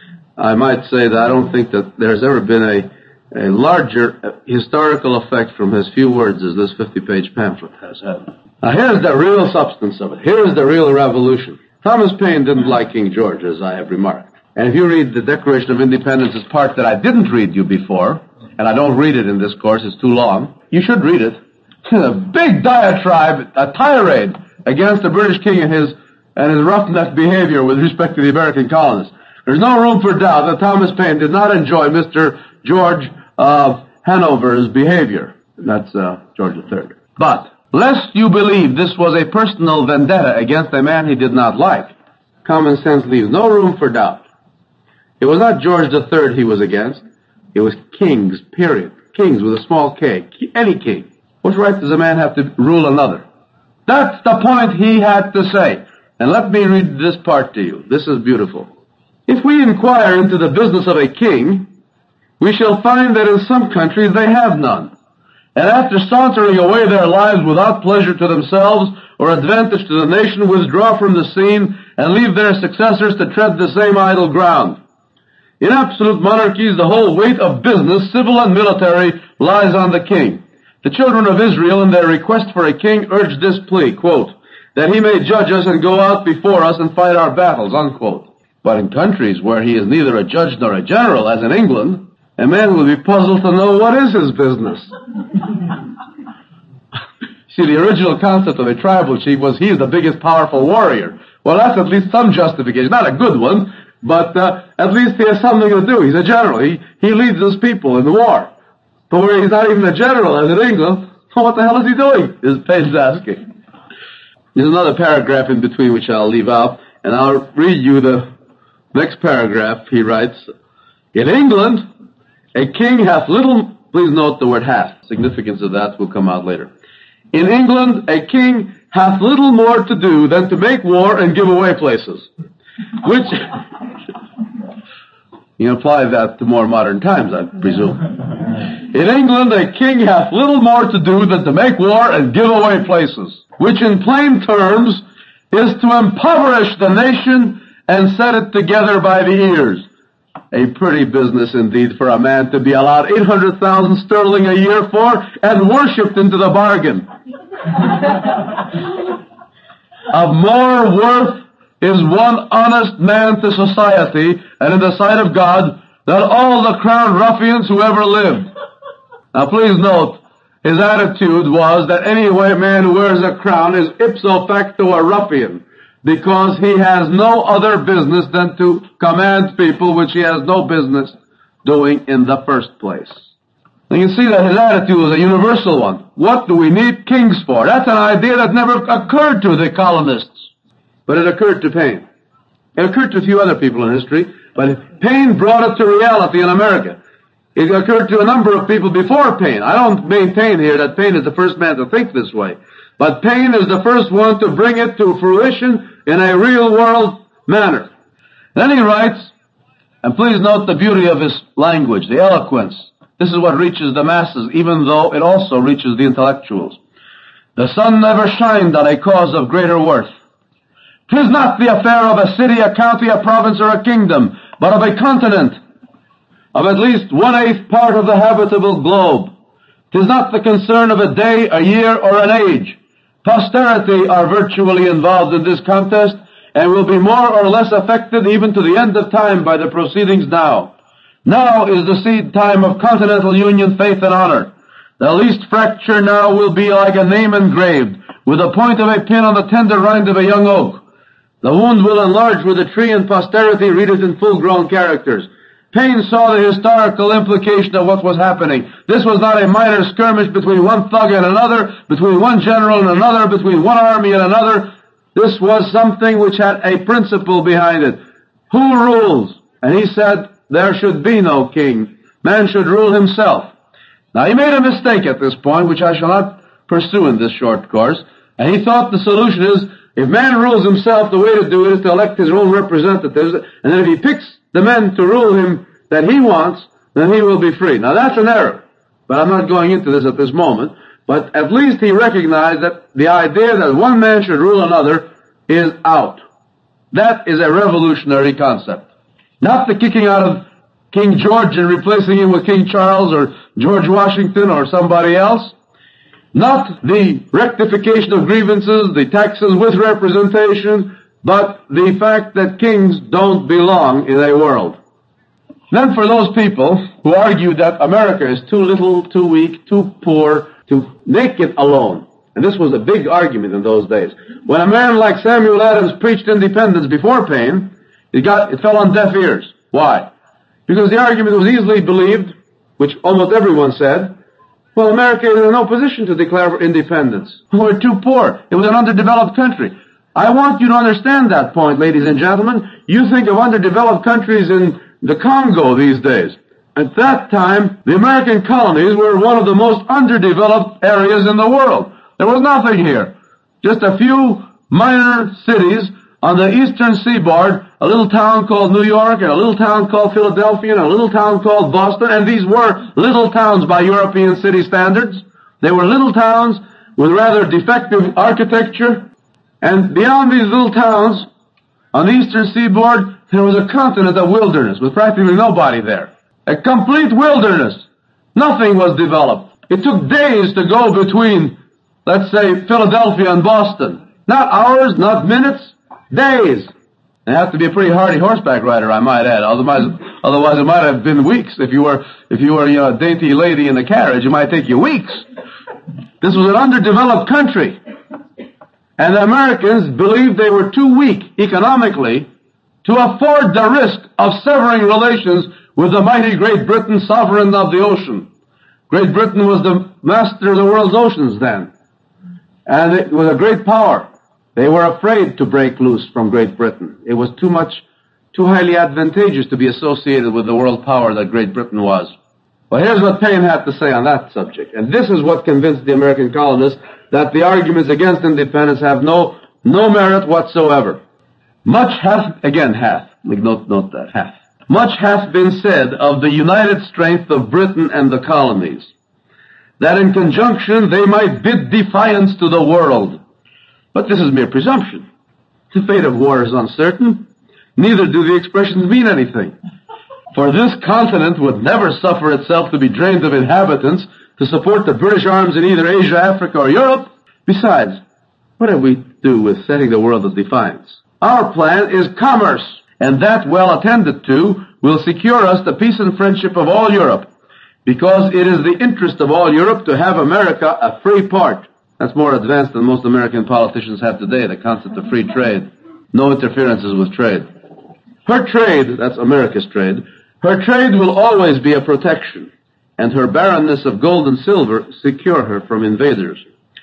I might say that I don't think that there's ever been a, a larger historical effect from his few words as this fifty-page pamphlet has had. Now here's the real substance of it. Here's the real revolution. Thomas Paine didn't like King George, as I have remarked. And if you read the Declaration of Independence's part that I didn't read you before, and I don't read it in this course, it's too long, you should read it. It's a big diatribe, a tirade against the British king and his and his roughneck behavior with respect to the American colonists. There's no room for doubt that Thomas Paine did not enjoy Mister George of Hanover's behavior. That's uh, George the Third. But lest you believe this was a personal vendetta against a man he did not like, common sense leaves no room for doubt. It was not George the Third he was against. It was kings, period. Kings with a small k. Any king. What right does a man have to rule another? That's the point he had to say. And let me read this part to you. This is beautiful. If we inquire into the business of a king, we shall find that in some countries they have none. And after sauntering away their lives without pleasure to themselves or advantage to the nation, withdraw from the scene and leave their successors to tread the same idle ground. In absolute monarchies, the whole weight of business, civil and military, lies on the king. The children of Israel, in their request for a king, urged this plea, quote, that he may judge us and go out before us and fight our battles, unquote. But in countries where he is neither a judge nor a general, as in England, a man will be puzzled to know what is his business. See, the original concept of a tribal chief was he is the biggest powerful warrior. Well, that's at least some justification. Not a good one, but uh, at least he has something to do. He's a general. He, he leads his people in the war. But where he's not even a general, as in England, what the hell is he doing, is Paine's asking. There's another paragraph in between which I'll leave out, and I'll read you the next paragraph. He writes, in England, a king hath little, please note the word hath, significance of that will come out later. In England, a king hath little more to do than to make war and give away places. Which, you apply that to more modern times, I presume. In England, a king hath little more to do than to make war and give away places. Which in plain terms is to impoverish the nation and set it together by the ears. A pretty business indeed for a man to be allowed eight hundred thousand sterling a year for and worshipped into the bargain. Of more worth is one honest man to society and in the sight of God than all the crowned ruffians who ever lived. Now please note, his attitude was that any white man who wears a crown is ipso facto a ruffian, because he has no other business than to command people which he has no business doing in the first place. And you see that his attitude was a universal one. What do we need kings for? That's an idea that never occurred to the colonists. But it occurred to Paine. It occurred to a few other people in history, but Paine brought it to reality in America. It occurred to a number of people before Paine. I don't maintain here that Paine is the first man to think this way. But Paine is the first one to bring it to fruition in a real-world manner. Then he writes, and please note the beauty of his language, the eloquence. This is what reaches the masses, even though it also reaches the intellectuals. The sun never shined on a cause of greater worth. 'Tis not the affair of a city, a county, a province, or a kingdom, but of a continent, of at least one-eighth part of the habitable globe. 'Tis not the concern of a day, a year, or an age. Posterity are virtually involved in this contest, and will be more or less affected even to the end of time by the proceedings now. Now is the seed time of continental union, faith, and honor. The least fracture now will be like a name engraved, with the point of a pin on the tender rind of a young oak. The wound will enlarge with a tree, and posterity read it in full-grown characters. Paine saw the historical implication of what was happening. This was not a minor skirmish between one thug and another, between one general and another, between one army and another. This was something which had a principle behind it. Who rules? And he said, there should be no king. Man should rule himself. Now, he made a mistake at this point, which I shall not pursue in this short course. And he thought the solution is, if man rules himself, the way to do it is to elect his own representatives, and then if he picks the men to rule him that he wants, then he will be free. Now, that's an error. But I'm not going into this at this moment. But at least he recognized that the idea that one man should rule another is out. That is a revolutionary concept. Not the kicking out of King George and replacing him with King Charles or George Washington or somebody else. Not the rectification of grievances, the taxes with representation, but the fact that kings don't belong in a world. Then for those people who argue that America is too little, too weak, too poor to make it alone, and this was a big argument in those days. When a man like Samuel Adams preached independence before Paine, it got, it fell on deaf ears. Why? Because the argument was easily believed, which almost everyone said, well, America is in no position to declare for independence. We're too poor. It was an underdeveloped country. I want you to understand that point, ladies and gentlemen. You think of underdeveloped countries in the Congo these days. At that time, the American colonies were one of the most underdeveloped areas in the world. There was nothing here. Just a few minor cities on the eastern seaboard, a little town called New York, and a little town called Philadelphia, and a little town called Boston, and these were little towns by European city standards. They were little towns with rather defective architecture, and beyond these little towns, on the eastern seaboard, there was a continent of wilderness with practically nobody there. A complete wilderness. Nothing was developed. It took days to go between, let's say, Philadelphia and Boston. Not hours, not minutes, days. You have to be a pretty hardy horseback rider, I might add. Otherwise, otherwise it might have been weeks. If you were, if you were, you know, a dainty lady in the carriage, it might take you weeks. This was an underdeveloped country. And the Americans believed they were too weak economically to afford the risk of severing relations with the mighty Great Britain, sovereign of the ocean. Great Britain was the master of the world's oceans then. And it was a great power. They were afraid to break loose from Great Britain. It was too much, too highly advantageous to be associated with the world power that Great Britain was. Well, here's what Paine had to say on that subject. And this is what convinced the American colonists that the arguments against independence have no, no merit whatsoever. Much hath, again hath, note, note that, hath. Much hath been said of the united strength of Britain and the colonies, that in conjunction they might bid defiance to the world. But this is mere presumption. The fate of war is uncertain. Neither do the expressions mean anything. For this continent would never suffer itself to be drained of inhabitants to support the British arms in either Asia, Africa, or Europe. Besides, what do we do with setting the world at defiance? Our plan is commerce, and that, well attended to, will secure us the peace and friendship of all Europe, because it is the interest of all Europe to have America a free part. That's more advanced than most American politicians have today, the concept of free trade. No interferences with trade. Her trade, that's America's trade, her trade will always be a protection, and her barrenness of gold and silver secure her from invaders.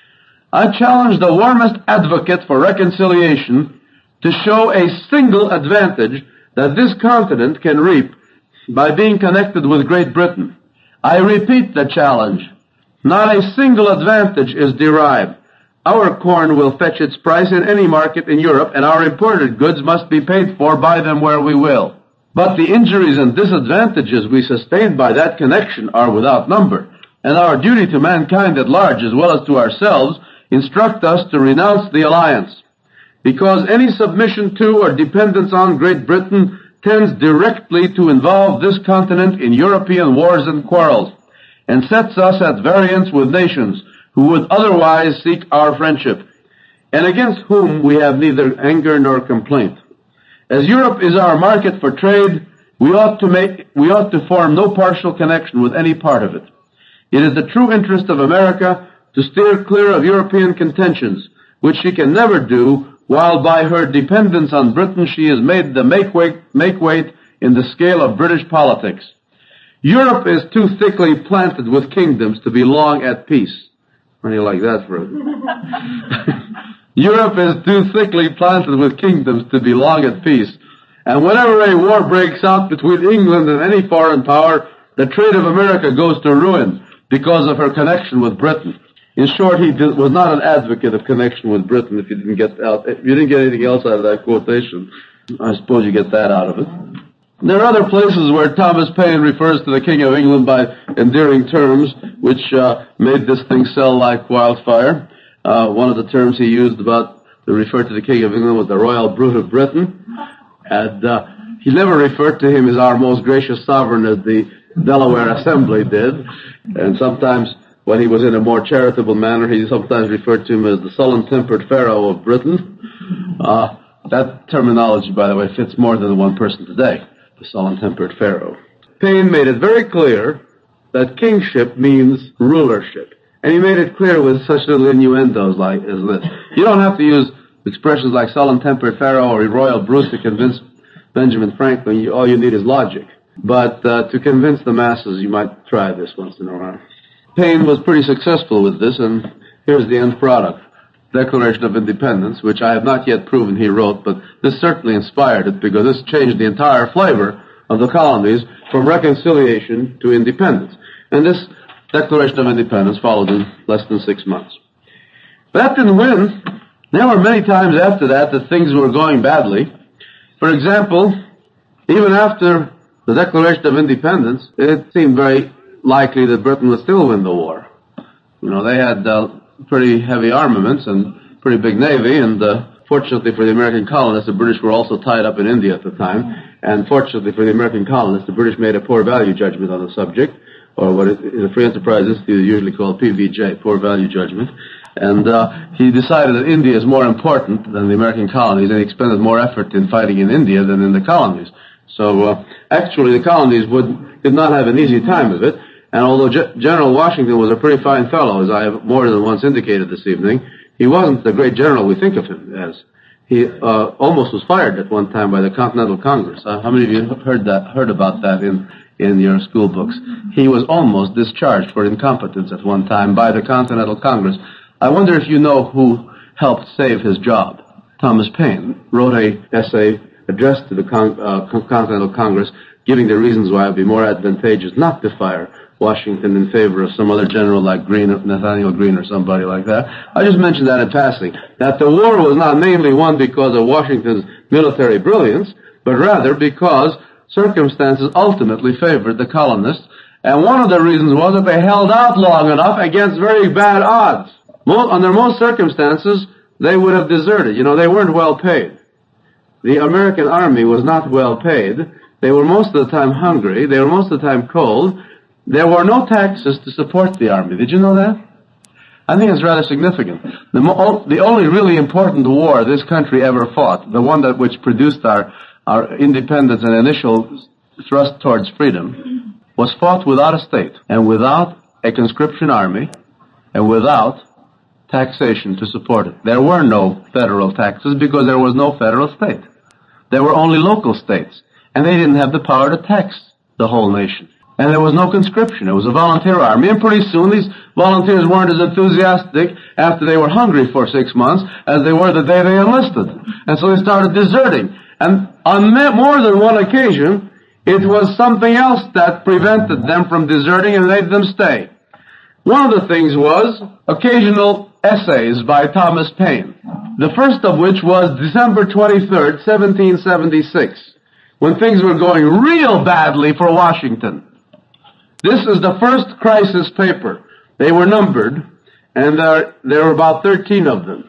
I challenge the warmest advocate for reconciliation to show a single advantage that this continent can reap by being connected with Great Britain. I repeat the challenge. Not a single advantage is derived. Our corn will fetch its price in any market in Europe, and our imported goods must be paid for by them where we will. But the injuries and disadvantages we sustain by that connection are without number, and our duty to mankind at large, as well as to ourselves, instruct us to renounce the alliance, because any submission to or dependence on Great Britain tends directly to involve this continent in European wars and quarrels, and sets us at variance with nations who would otherwise seek our friendship, and against whom we have neither anger nor complaint. As Europe is our market for trade, we ought to make, we ought to form no partial connection with any part of it. It is the true interest of America to steer clear of European contentions, which she can never do while by her dependence on Britain she has made the make weight, make weight in the scale of British politics. Europe is too thickly planted with kingdoms to be long at peace. How do you like that for it? Europe is too thickly planted with kingdoms to be long at peace. And whenever a war breaks out between England and any foreign power, the trade of America goes to ruin because of her connection with Britain. In short, he did, was not an advocate of connection with Britain. If you didn't get out, if you didn't get anything else out of that quotation, I suppose you get that out of it. There are other places where Thomas Paine refers to the King of England by endearing terms, which uh, made this thing sell like wildfire. Uh, one of the terms he used about to refer to the King of England was the Royal Brute of Britain. And uh, he never referred to him as our most gracious sovereign as the Delaware Assembly did. And sometimes, when he was in a more charitable manner, he sometimes referred to him as the sullen-tempered Pharaoh of Britain. Uh, that terminology, by the way, fits more than one person today, the sullen-tempered Pharaoh. Paine made it very clear that kingship means rulership. And he made it clear with such little innuendos like as this. You don't have to use expressions like sullen-tempered Pharaoh or royal brute to convince Benjamin Franklin. You, all you need is logic. But uh, to convince the masses, you might try this once in a while. Paine was pretty successful with this, and here's the end product. Declaration of Independence, which I have not yet proven he wrote, but this certainly inspired it because this changed the entire flavor of the colonies from reconciliation to independence. And this Declaration of Independence followed in less than six months. But that didn't win. There were many times after that that things were going badly. For example, even after the Declaration of Independence, it seemed very likely that Britain would still win the war. You know, they had uh, pretty heavy armaments and pretty big navy, and uh, fortunately for the American colonists, the British were also tied up in India at the time, and fortunately for the American colonists, the British made a poor value judgment on the subject, or what is the Free Enterprise Institute usually called P V J, poor value judgment. And uh, he decided that India is more important than the American colonies, and he expended more effort in fighting in India than in the colonies. So uh, actually the colonies would did not have an easy time of it, and although Ge- General Washington was a pretty fine fellow, as I have more than once indicated this evening, he wasn't the great general we think of him as. He uh, almost was fired at one time by the Continental Congress. Uh, how many of you have heard that, heard about that in in your school books? He was almost discharged for incompetence at one time by the Continental Congress. I wonder if you know who helped save his job. Thomas Paine wrote a essay addressed to the Con- uh, Continental Congress giving the reasons why it would be more advantageous not to fire Washington in favor of some other general like Greene, Nathaniel Greene or somebody like that. I just mentioned that in passing, that the war was not mainly won because of Washington's military brilliance, but rather because circumstances ultimately favored the colonists, and one of the reasons was that they held out long enough against very bad odds. Most, under most circumstances, they would have deserted. You know, they weren't well paid. The American army was not well paid. They were most of the time hungry. They were most of the time cold. There were no taxes to support the army. Did you know that? I think it's rather significant. The, mo- the only really important war this country ever fought, the one that which produced our our independence and initial thrust towards freedom, was fought without a state and without a conscription army and without taxation to support it. There were no federal taxes because there was no federal state. There were only local states, and they didn't have the power to tax the whole nation. And there was no conscription. It was a volunteer army, and pretty soon these volunteers weren't as enthusiastic after they were hungry for six months as they were the day they enlisted. And so they started deserting. And on more than one occasion, it was something else that prevented them from deserting and made them stay. One of the things was occasional essays by Thomas Paine, the first of which was December twenty-third, seventeen seventy-six, when things were going real badly for Washington. This is the first crisis paper. They were numbered, and there, there were about thirteen of them,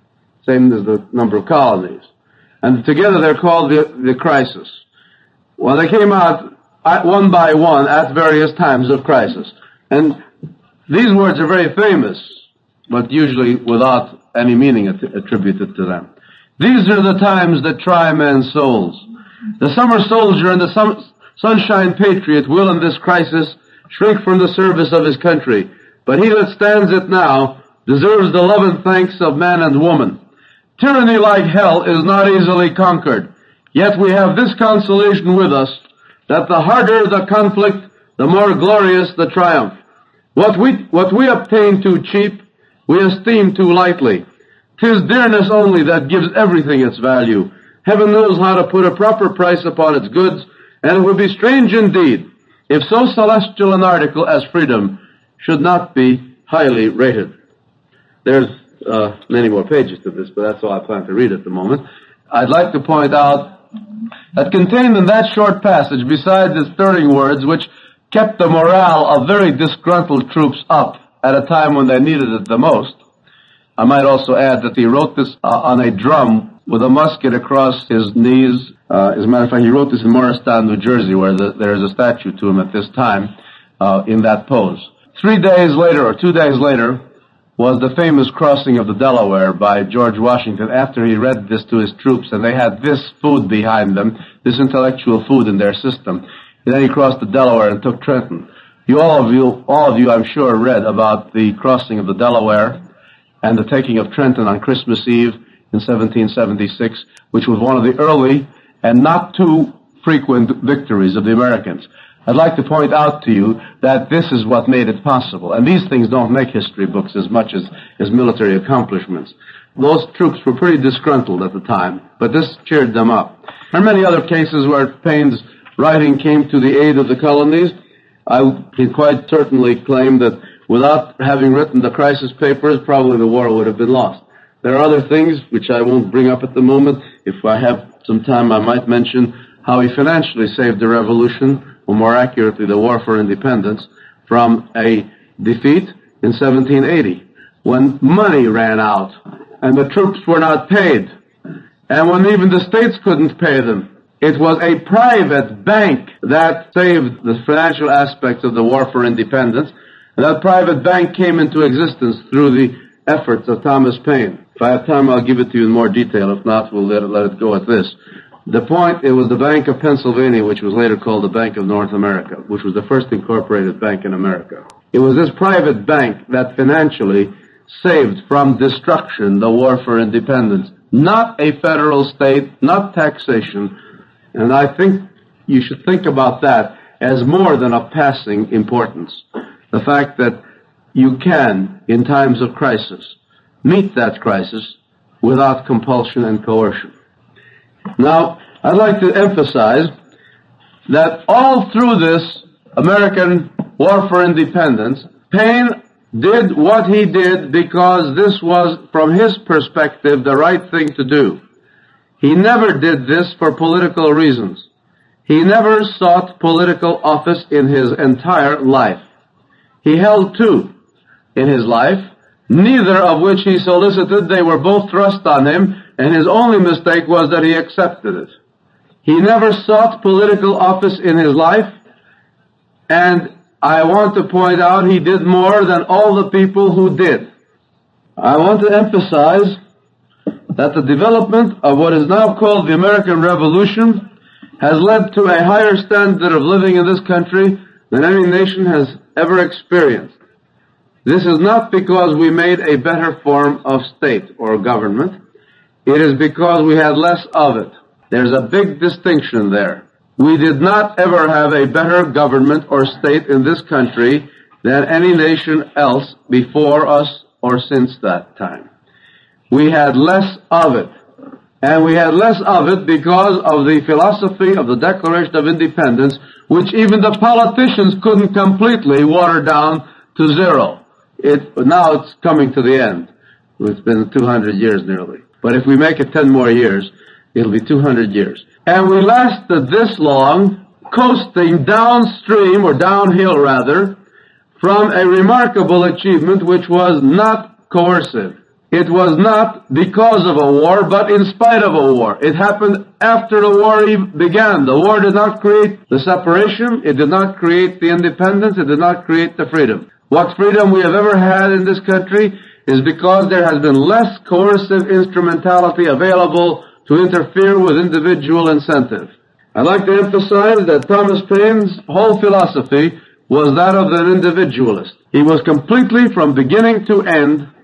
same as the number of colonies. And together they're called the, the crisis. Well, they came out one by one at various times of crisis. And these words are very famous, but usually without any meaning attributed to them. These are the times that try men's souls. The summer soldier and the sun, sunshine patriot will in this crisis shrink from the service of his country. But he that stands it now deserves the love and thanks of man and woman. Tyranny like hell is not easily conquered. Yet we have this consolation with us, that the harder the conflict, the more glorious the triumph. What we, what we obtain too cheap, we esteem too lightly. 'Tis dearness only that gives everything its value. Heaven knows how to put a proper price upon its goods, and it would be strange indeed if so celestial an article as freedom should not be highly rated. There's uh, many more pages to this, but that's all I plan to read at the moment. I'd like to point out that contained in that short passage, besides the stirring words which kept the morale of very disgruntled troops up at a time when they needed it the most, I might also add that he wrote this uh, on a drum with a musket across his knees. Uh, as a matter of fact, he wrote this in Morristown, New Jersey, where the, there is a statue to him at this time uh, in that pose. Three days later, or two days later, was the famous crossing of the Delaware by George Washington, after he read this to his troops, and they had this food behind them, this intellectual food in their system. And then he crossed the Delaware and took Trenton. You all of you, all of you, I'm sure, read about the crossing of the Delaware and the taking of Trenton on Christmas Eve in seventeen seventy-six, which was one of the early and not too frequent victories of the Americans. I'd like to point out to you that this is what made it possible. And these things don't make history books as much as, as military accomplishments. Those troops were pretty disgruntled at the time, but this cheered them up. There are many other cases where Paine's writing came to the aid of the colonies. I can quite certainly claim that without having written the crisis papers, probably the war would have been lost. There are other things which I won't bring up at the moment. If I have some time, I might mention how he financially saved the revolution, or more accurately, the War for Independence, from a defeat in seventeen eighty, when money ran out and the troops were not paid, and when even the states couldn't pay them. It was a private bank that saved the financial aspects of the War for Independence, and that private bank came into existence through the efforts of Thomas Paine. If I have time, I'll give it to you in more detail. If not, we'll let it, let it go at this. The point, it was the Bank of Pennsylvania, which was later called the Bank of North America, which was the first incorporated bank in America. It was this private bank that financially saved from destruction the War for Independence, not a federal state, not taxation. And I think you should think about that as more than of passing importance. The fact that you can, in times of crisis, meet that crisis without compulsion and coercion. Now, I'd like to emphasize that all through this American War for Independence, Paine did what he did because this was, from his perspective, the right thing to do. He never did this for political reasons. He never sought political office in his entire life. He held two in his life, neither of which he solicited. They were both thrust on him, and his only mistake was that he accepted it. He never sought political office in his life, and I want to point out he did more than all the people who did. I want to emphasize that the development of what is now called the American Revolution has led to a higher standard of living in this country than any nation has ever experienced. This is not because we made a better form of state or government. It is because we had less of it. There's a big distinction there. We did not ever have a better government or state in this country than any nation else before us or since that time. We had less of it. And we had less of it because of the philosophy of the Declaration of Independence, which even the politicians couldn't completely water down to zero. It, now it's coming to the end. It's been two hundred years nearly. But if we make it ten more years, it'll be two hundred years. And we lasted this long, coasting downstream, or downhill rather, from a remarkable achievement which was not coercive. It was not because of a war, but in spite of a war. It happened after the war began. The war did not create the separation. It did not create the independence. It did not create the freedom. What freedom we have ever had in this country is because there has been less coercive instrumentality available to interfere with individual incentive. I'd like to emphasize that Thomas Paine's whole philosophy was that of an individualist. He was completely, from beginning to end,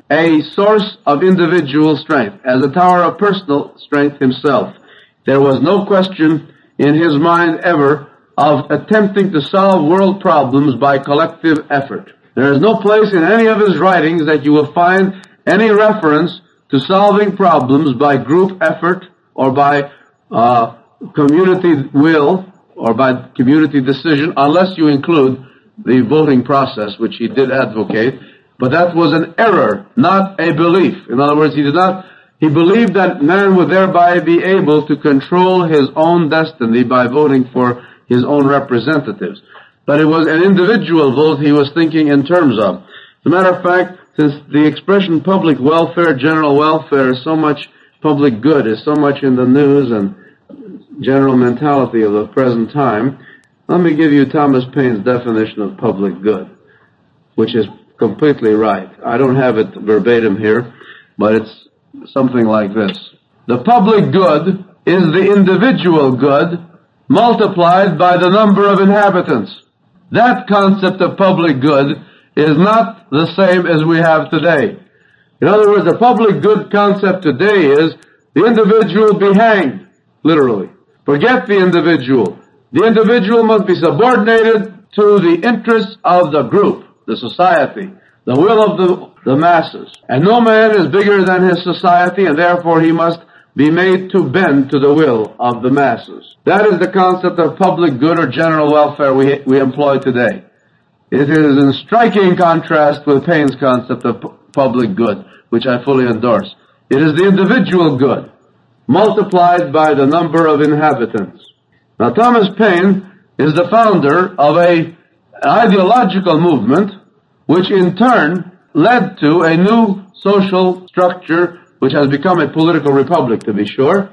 a source of individual strength, as a tower of personal strength himself. There was no question in his mind ever of attempting to solve world problems by collective effort. There is no place in any of his writings that you will find any reference to solving problems by group effort or by uh, community will or by community decision, unless you include the voting process, which he did advocate. But that was an error, not a belief. In other words, he did not, he believed that man would thereby be able to control his own destiny by voting for his own representatives. But it was an individual vote he was thinking in terms of. As a matter of fact, since the expression public welfare, general welfare is so much public good, is so much in the news and general mentality of the present time, let me give you Thomas Paine's definition of public good, which is completely right. I don't have it verbatim here, but it's something like this. The public good is the individual good multiplied by the number of inhabitants. That concept of public good is not the same as we have today. In other words, the public good concept today is the individual be hanged, literally. Forget the individual. The individual must be subordinated to the interests of the group, the society, the will of the, the masses. And no man is bigger than his society, and therefore he must be made to bend to the will of the masses. That is the concept of public good or general welfare we, we employ today. It is in striking contrast with Paine's concept of pu- public good, which I fully endorse. It is the individual good, multiplied by the number of inhabitants. Now, Thomas Paine is the founder of a, an ideological movement which in turn led to a new social structure which has become a political republic, to be sure,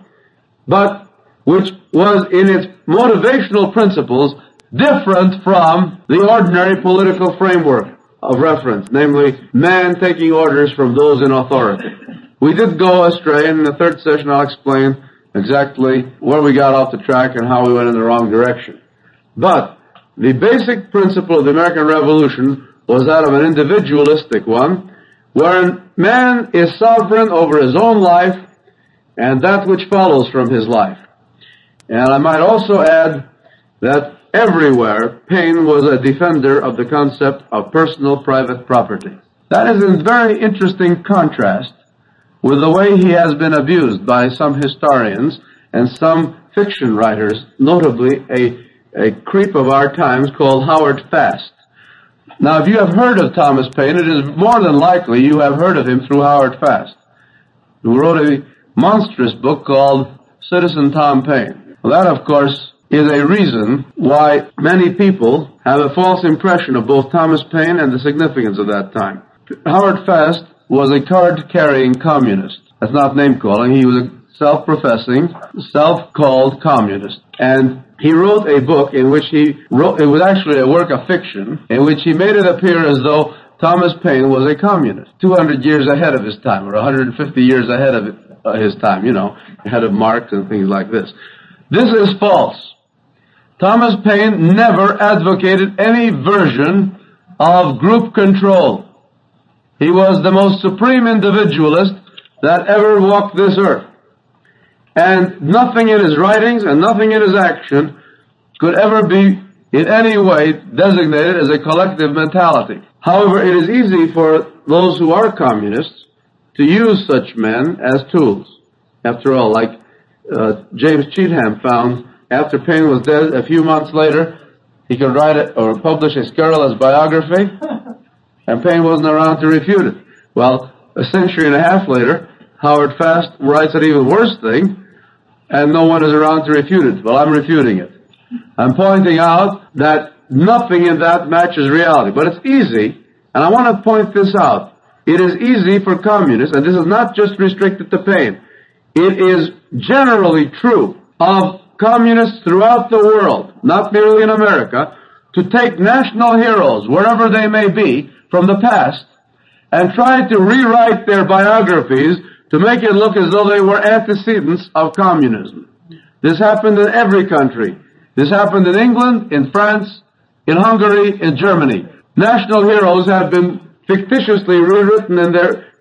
but which was in its motivational principles different from the ordinary political framework of reference, namely man taking orders from those in authority. We did go astray, and in the third session I'll explain exactly where we got off the track and how we went in the wrong direction. But the basic principle of the American Revolution was that of an individualistic one, wherein man is sovereign over his own life and that which follows from his life. And I might also add that everywhere Paine was a defender of the concept of personal private property. That is in very interesting contrast with the way he has been abused by some historians and some fiction writers, notably a, a creep of our times called Howard Fast. Now, if you have heard of Thomas Paine, it is more than likely you have heard of him through Howard Fast, who wrote a monstrous book called Citizen Tom Paine. Well, that, of course, is a reason why many people have a false impression of both Thomas Paine and the significance of that time. Howard Fast was a card-carrying communist. That's not name-calling. He was a self-professing, self-called communist. And he wrote a book in which he wrote, it was actually a work of fiction, in which he made it appear as though Thomas Paine was a communist, two hundred years ahead of his time, or one hundred fifty years ahead of it, uh, his time, you know, ahead of Marx and things like this. This is false. Thomas Paine never advocated any version of group control. He was the most supreme individualist that ever walked this earth. And nothing in his writings and nothing in his action could ever be in any way designated as a collective mentality. However, it is easy for those who are communists to use such men as tools. After all, like uh, James Cheatham found after Paine was dead, a few months later, he could write it or publish a scurrilous biography, and Paine wasn't around to refute it. Well, a century and a half later, Howard Fast writes an even worse thing, and no one is around to refute it. Well, I'm refuting it. I'm pointing out that nothing in that matches reality. But it's easy, and I want to point this out. It is easy for communists, and this is not just restricted to Paine. It is generally true of communists throughout the world, not merely in America, to take national heroes, wherever they may be, from the past, and try to rewrite their biographies to make it look as though they were antecedents of communism. This happened in every country. This happened in England, in France, in Hungary, in Germany. National heroes have been fictitiously rewritten in their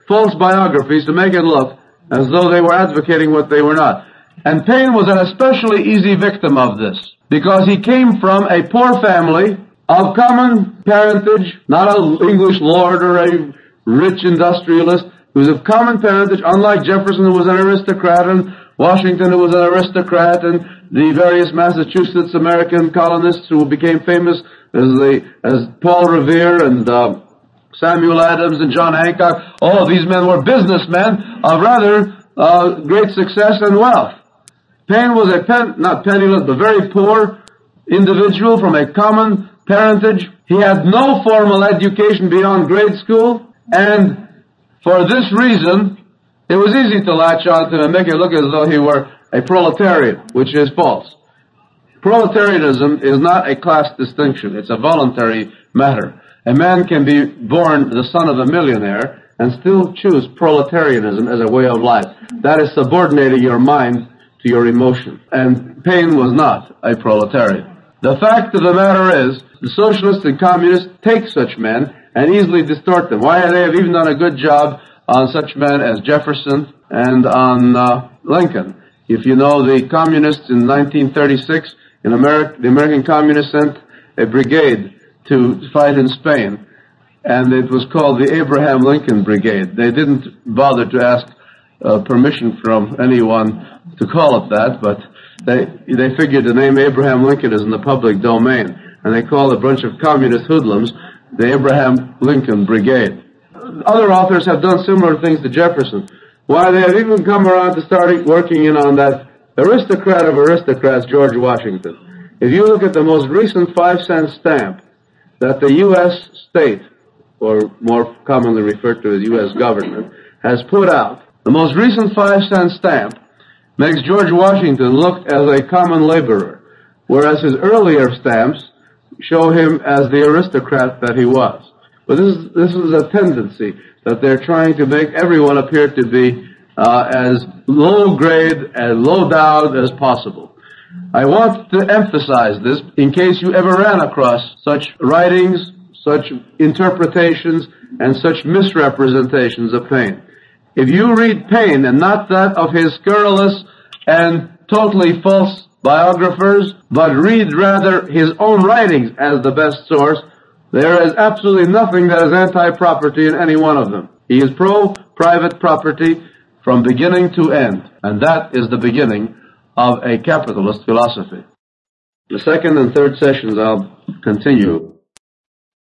false biographies to make it look as though they were advocating what they were not. And Paine was an especially easy victim of this, because he came from a poor family of common parentage, not an English lord or a rich industrialist. He was of common parentage, unlike Jefferson, who was an aristocrat, and Washington, who was an aristocrat, and the various Massachusetts American colonists who became famous as the, as Paul Revere and uh, Samuel Adams and John Hancock. All of these men were businessmen of rather uh, great success and wealth. Paine was a pen, not penniless, but very poor individual from a common parentage. He had no formal education beyond grade school, and for this reason, it was easy to latch on to him and make it look as though he were a proletarian, which is false. Proletarianism is not a class distinction. It's a voluntary matter. A man can be born the son of a millionaire and still choose proletarianism as a way of life. That is subordinating your mind to your emotion. And Paine was not a proletarian. The fact of the matter is, the socialists and communists take such men and easily distort them. Why they have even done a good job on such men as Jefferson and on uh, Lincoln. If you know, the communists in nineteen thirty-six, in America, the American communists sent a brigade to fight in Spain, and it was called the Abraham Lincoln Brigade. They didn't bother to ask uh, permission from anyone to call it that, but they they figured the name Abraham Lincoln is in the public domain, and they called a bunch of communist hoodlums the Abraham Lincoln Brigade. Other authors have done similar things to Jefferson. Why, they have even come around to starting working in on that aristocrat of aristocrats, George Washington. If you look at the most recent five-cent stamp that the U S state, or more commonly referred to as U S government, has put out, the most recent five-cent stamp makes George Washington look as a common laborer, whereas his earlier stamps show him as the aristocrat that he was. But this is, this is a tendency that they're trying to make everyone appear to be uh, as low grade and low down as possible. I want to emphasize this in case you ever ran across such writings, such interpretations, and such misrepresentations of Paine. If you read Paine and not that of his scurrilous and totally false biographers, but read rather his own writings as the best source, there is absolutely nothing that is anti-property in any one of them. He is pro-private property from beginning to end, and that is the beginning of a capitalist philosophy. The second and third sessions I'll continue